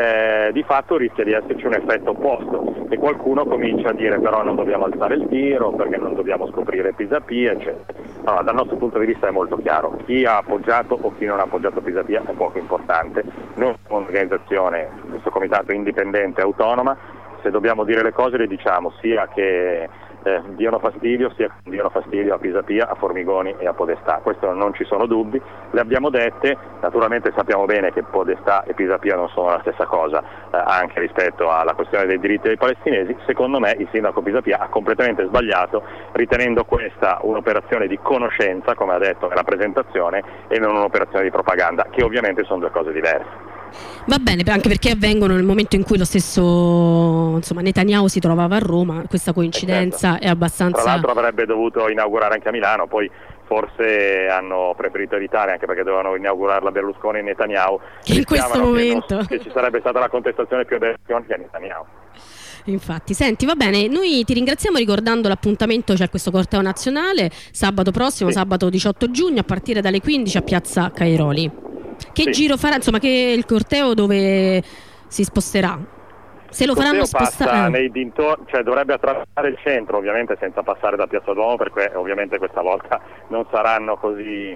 di fatto rischia di esserci un effetto opposto, e qualcuno comincia a dire però non dobbiamo alzare il tiro perché non dobbiamo scoprire Pisapia, eccetera. Allora, dal nostro punto di vista è molto chiaro, chi ha appoggiato o chi non ha appoggiato Pisapia è poco importante. Noi siamo un'organizzazione, questo comitato indipendente autonoma, se dobbiamo dire le cose le diciamo, sia che diano fastidio, sia che diano fastidio a Pisapia, a Formigoni e a Podestà. Questo non ci sono dubbi, le abbiamo dette, naturalmente sappiamo bene che Podestà e Pisapia non sono la stessa cosa, anche rispetto alla questione dei diritti dei palestinesi. Secondo me il sindaco Pisapia ha completamente sbagliato, ritenendo questa un'operazione di conoscenza, come ha detto nella presentazione, e non un'operazione di propaganda, che ovviamente sono due cose diverse. Va bene, anche perché avvengono nel momento in cui lo stesso Netanyahu si trovava a Roma, questa coincidenza è abbastanza... Tra l'altro avrebbe dovuto inaugurare anche a Milano, poi forse hanno preferito evitare, anche perché dovevano inaugurarla Berlusconi e Netanyahu, che in questo momento che ci sarebbe stata la contestazione più a Berlusconi che a Netanyahu. Infatti, senti, va bene, noi ti ringraziamo ricordando l'appuntamento, c'è questo corteo nazionale sabato prossimo, sabato 18 giugno a partire dalle 15 a Piazza Cairoli. Che giro farà, insomma, che il corteo dove si sposterà? Se lo faranno spostare nei dintorni, cioè dovrebbe attraversare il centro, ovviamente senza passare da Piazza Duomo, perché ovviamente questa volta non saranno così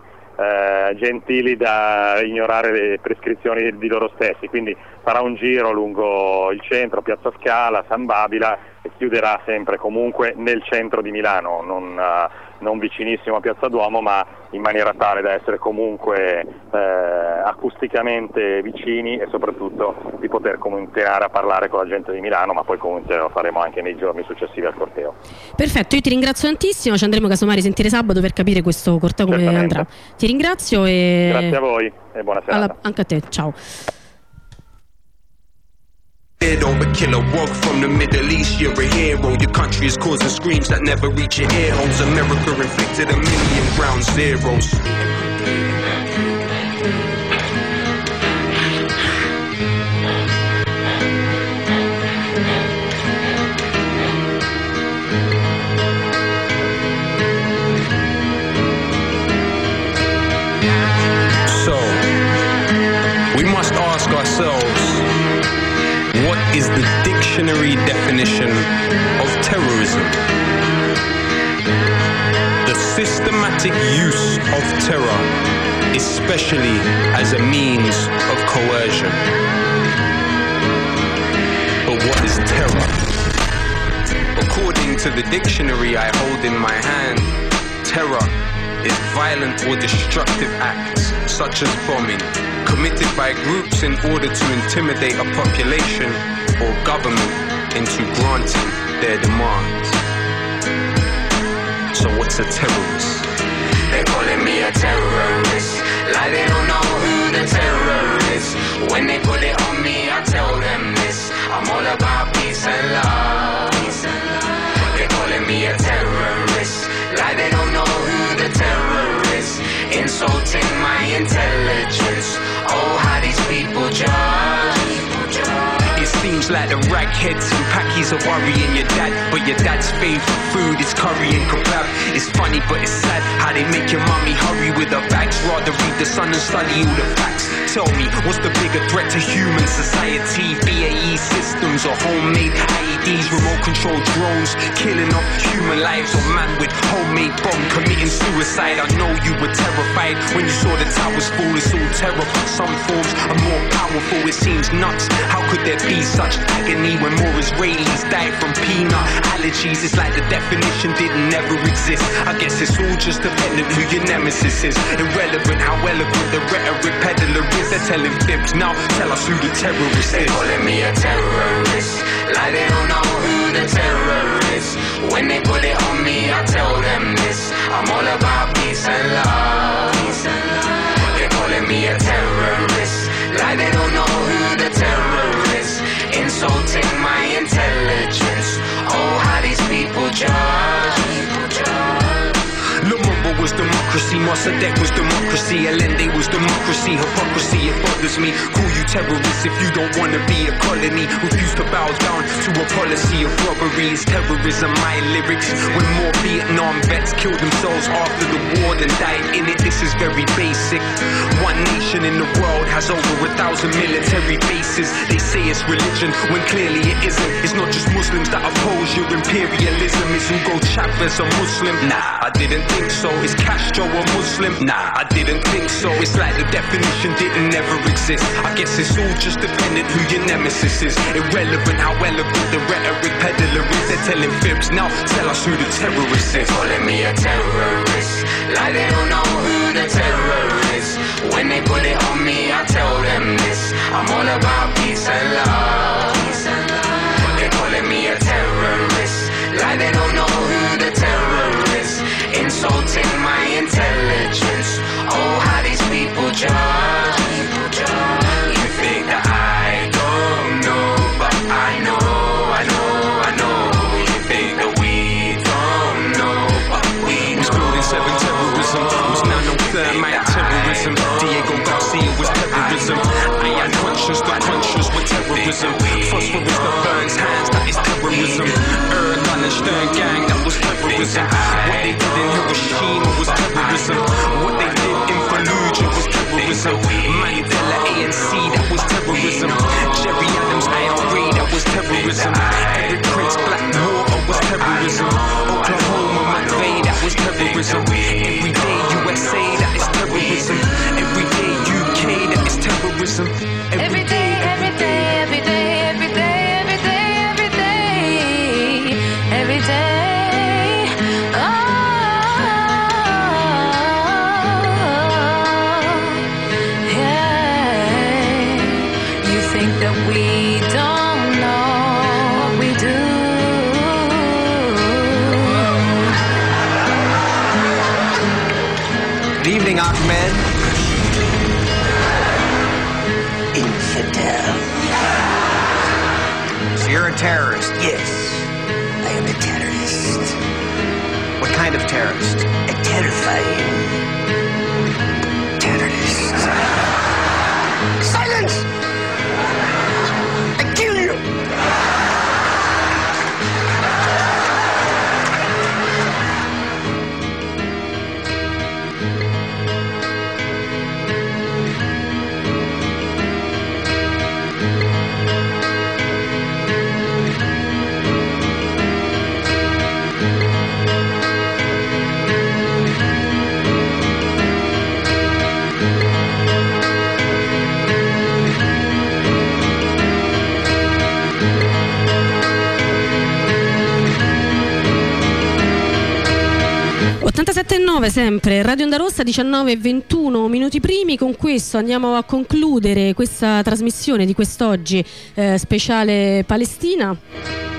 gentili da ignorare le prescrizioni di loro stessi, quindi farà un giro lungo il centro, Piazza Scala, San Babila, e chiuderà sempre comunque nel centro di Milano, non vicinissimo a Piazza Duomo, ma in maniera tale da essere comunque acusticamente vicini, e soprattutto di poter continuare a parlare con la gente di Milano, ma poi comunque lo faremo anche nei giorni successivi al corteo. Perfetto, io ti ringrazio tantissimo, ci andremo casomai a sentire sabato per capire questo corteo come andrà. Ti ringrazio e... Grazie a voi e buona serata. Anche a te, ciao. Over kill a walk from the Middle East, you're a hero. Your country is causing screams that never reach your ear holes. America inflicted 1 million ground zeros. So, we must ask ourselves, What is the dictionary definition of terrorism? The systematic use of terror, especially as a means of coercion. But what is terror? According to the dictionary I hold in my hand, terror is violent or destructive acts, such as bombing, committed by groups in order to intimidate a population or government into granting their demands. So what's a terrorist? They're calling me a terrorist, like they don't know who the terror is. When they put it on me, I tell them this: I'm all about peace and love. They're calling me a terrorist, like they don't know who the terror is. Insulting my intelligence. Oh, how these people judge. It seems like the ragheads and packies are worrying your dad, but your dad's favourite food is curry and kebab. It's funny but it's sad how they make your mummy hurry with her bags, rather read the Sun and study all the facts. Tell me, what's the bigger threat to human society? BAE systems or homemade IEDs, remote control drones, killing off human lives, or man with homemade bomb committing suicide? I know you were terrified when you saw the towers fall. It's all terror, but some forms are more powerful. It seems nuts. How could there be such agony when more Israelis died from peanut allergies? It's like the definition didn't ever exist. I guess it's all just dependent who your nemesis is. Irrelevant how eloquent the rhetoric peddler is. They're telling fibs now. Tell us who the terrorist is. They're calling me a terrorist, like they don't know who the terror is. When they put it on me, I tell them this: I'm all about peace and love. They're calling me a terrorist, like they don't know who the terror is. Insulting my intelligence. Oh, how these people judge. Lumumba was democracy, Mossadegh was democracy, Allende was democracy, hypocrisy, it bothers me. Call you terrorists if you don't want to be a colony. Refuse to bow down to a policy of robbery. It's terrorism, my lyrics. When more Vietnam vets killed themselves after the war than died in it, this is very basic. One nation in the world has over 1,000 military bases. They say it's religion, when clearly it isn't. It's not just Muslims that oppose your imperialism. It's Hugo Chavez a Muslim? Nah, I didn't think so. Is Castro a Muslim? Nah, I didn't think so. It's like the definition didn't ever exist. I guess it's all just dependent who your nemesis is. Irrelevant how eloquent the rhetoric peddler is. They're telling fibs now. Tell us who the terrorist is. They're calling me a terrorist, like they don't know who the terror is. When they put it on me, I tell them this: I'm all about peace and love. They're calling me a terrorist, like they don't know who the terror is. Insulting my intelligence. Oh, how these people judge. You think that I don't know, but I know. You think that we don't know, but we know. Was building 7 terrorism, was nano thermite terrorism. Diego Garcia was terrorism. I am conscious, the conscious were terrorism. Phosphorus that burns hands, that is terrorism. Erdogan and Stern gang, that was terrorism. What they did in Hiroshima was terrorism. What they did in Fallujah was terrorism. Mandela ANC, that was terrorism. Jerry Adams IRA, that was terrorism. Eric Prince Blackwater was terrorism. Oklahoma McVeigh, that was terrorism. Everyday USA, that is terrorism. Everyday UK, that is terrorism. Every day, every day, every day, every day, every day, every day, every day. Yeah. You think that we don't know what we do. Good evening, Ahmed. Infidel. So you're a terrorist? Yes, I am a terrorist. What kind of terrorist? A terrifying terrorist. Silence! I kill you! 7:09 sempre, Radio Onda Rossa, 19:21 minuti primi. Con questo andiamo a concludere questa trasmissione di quest'oggi speciale Palestina.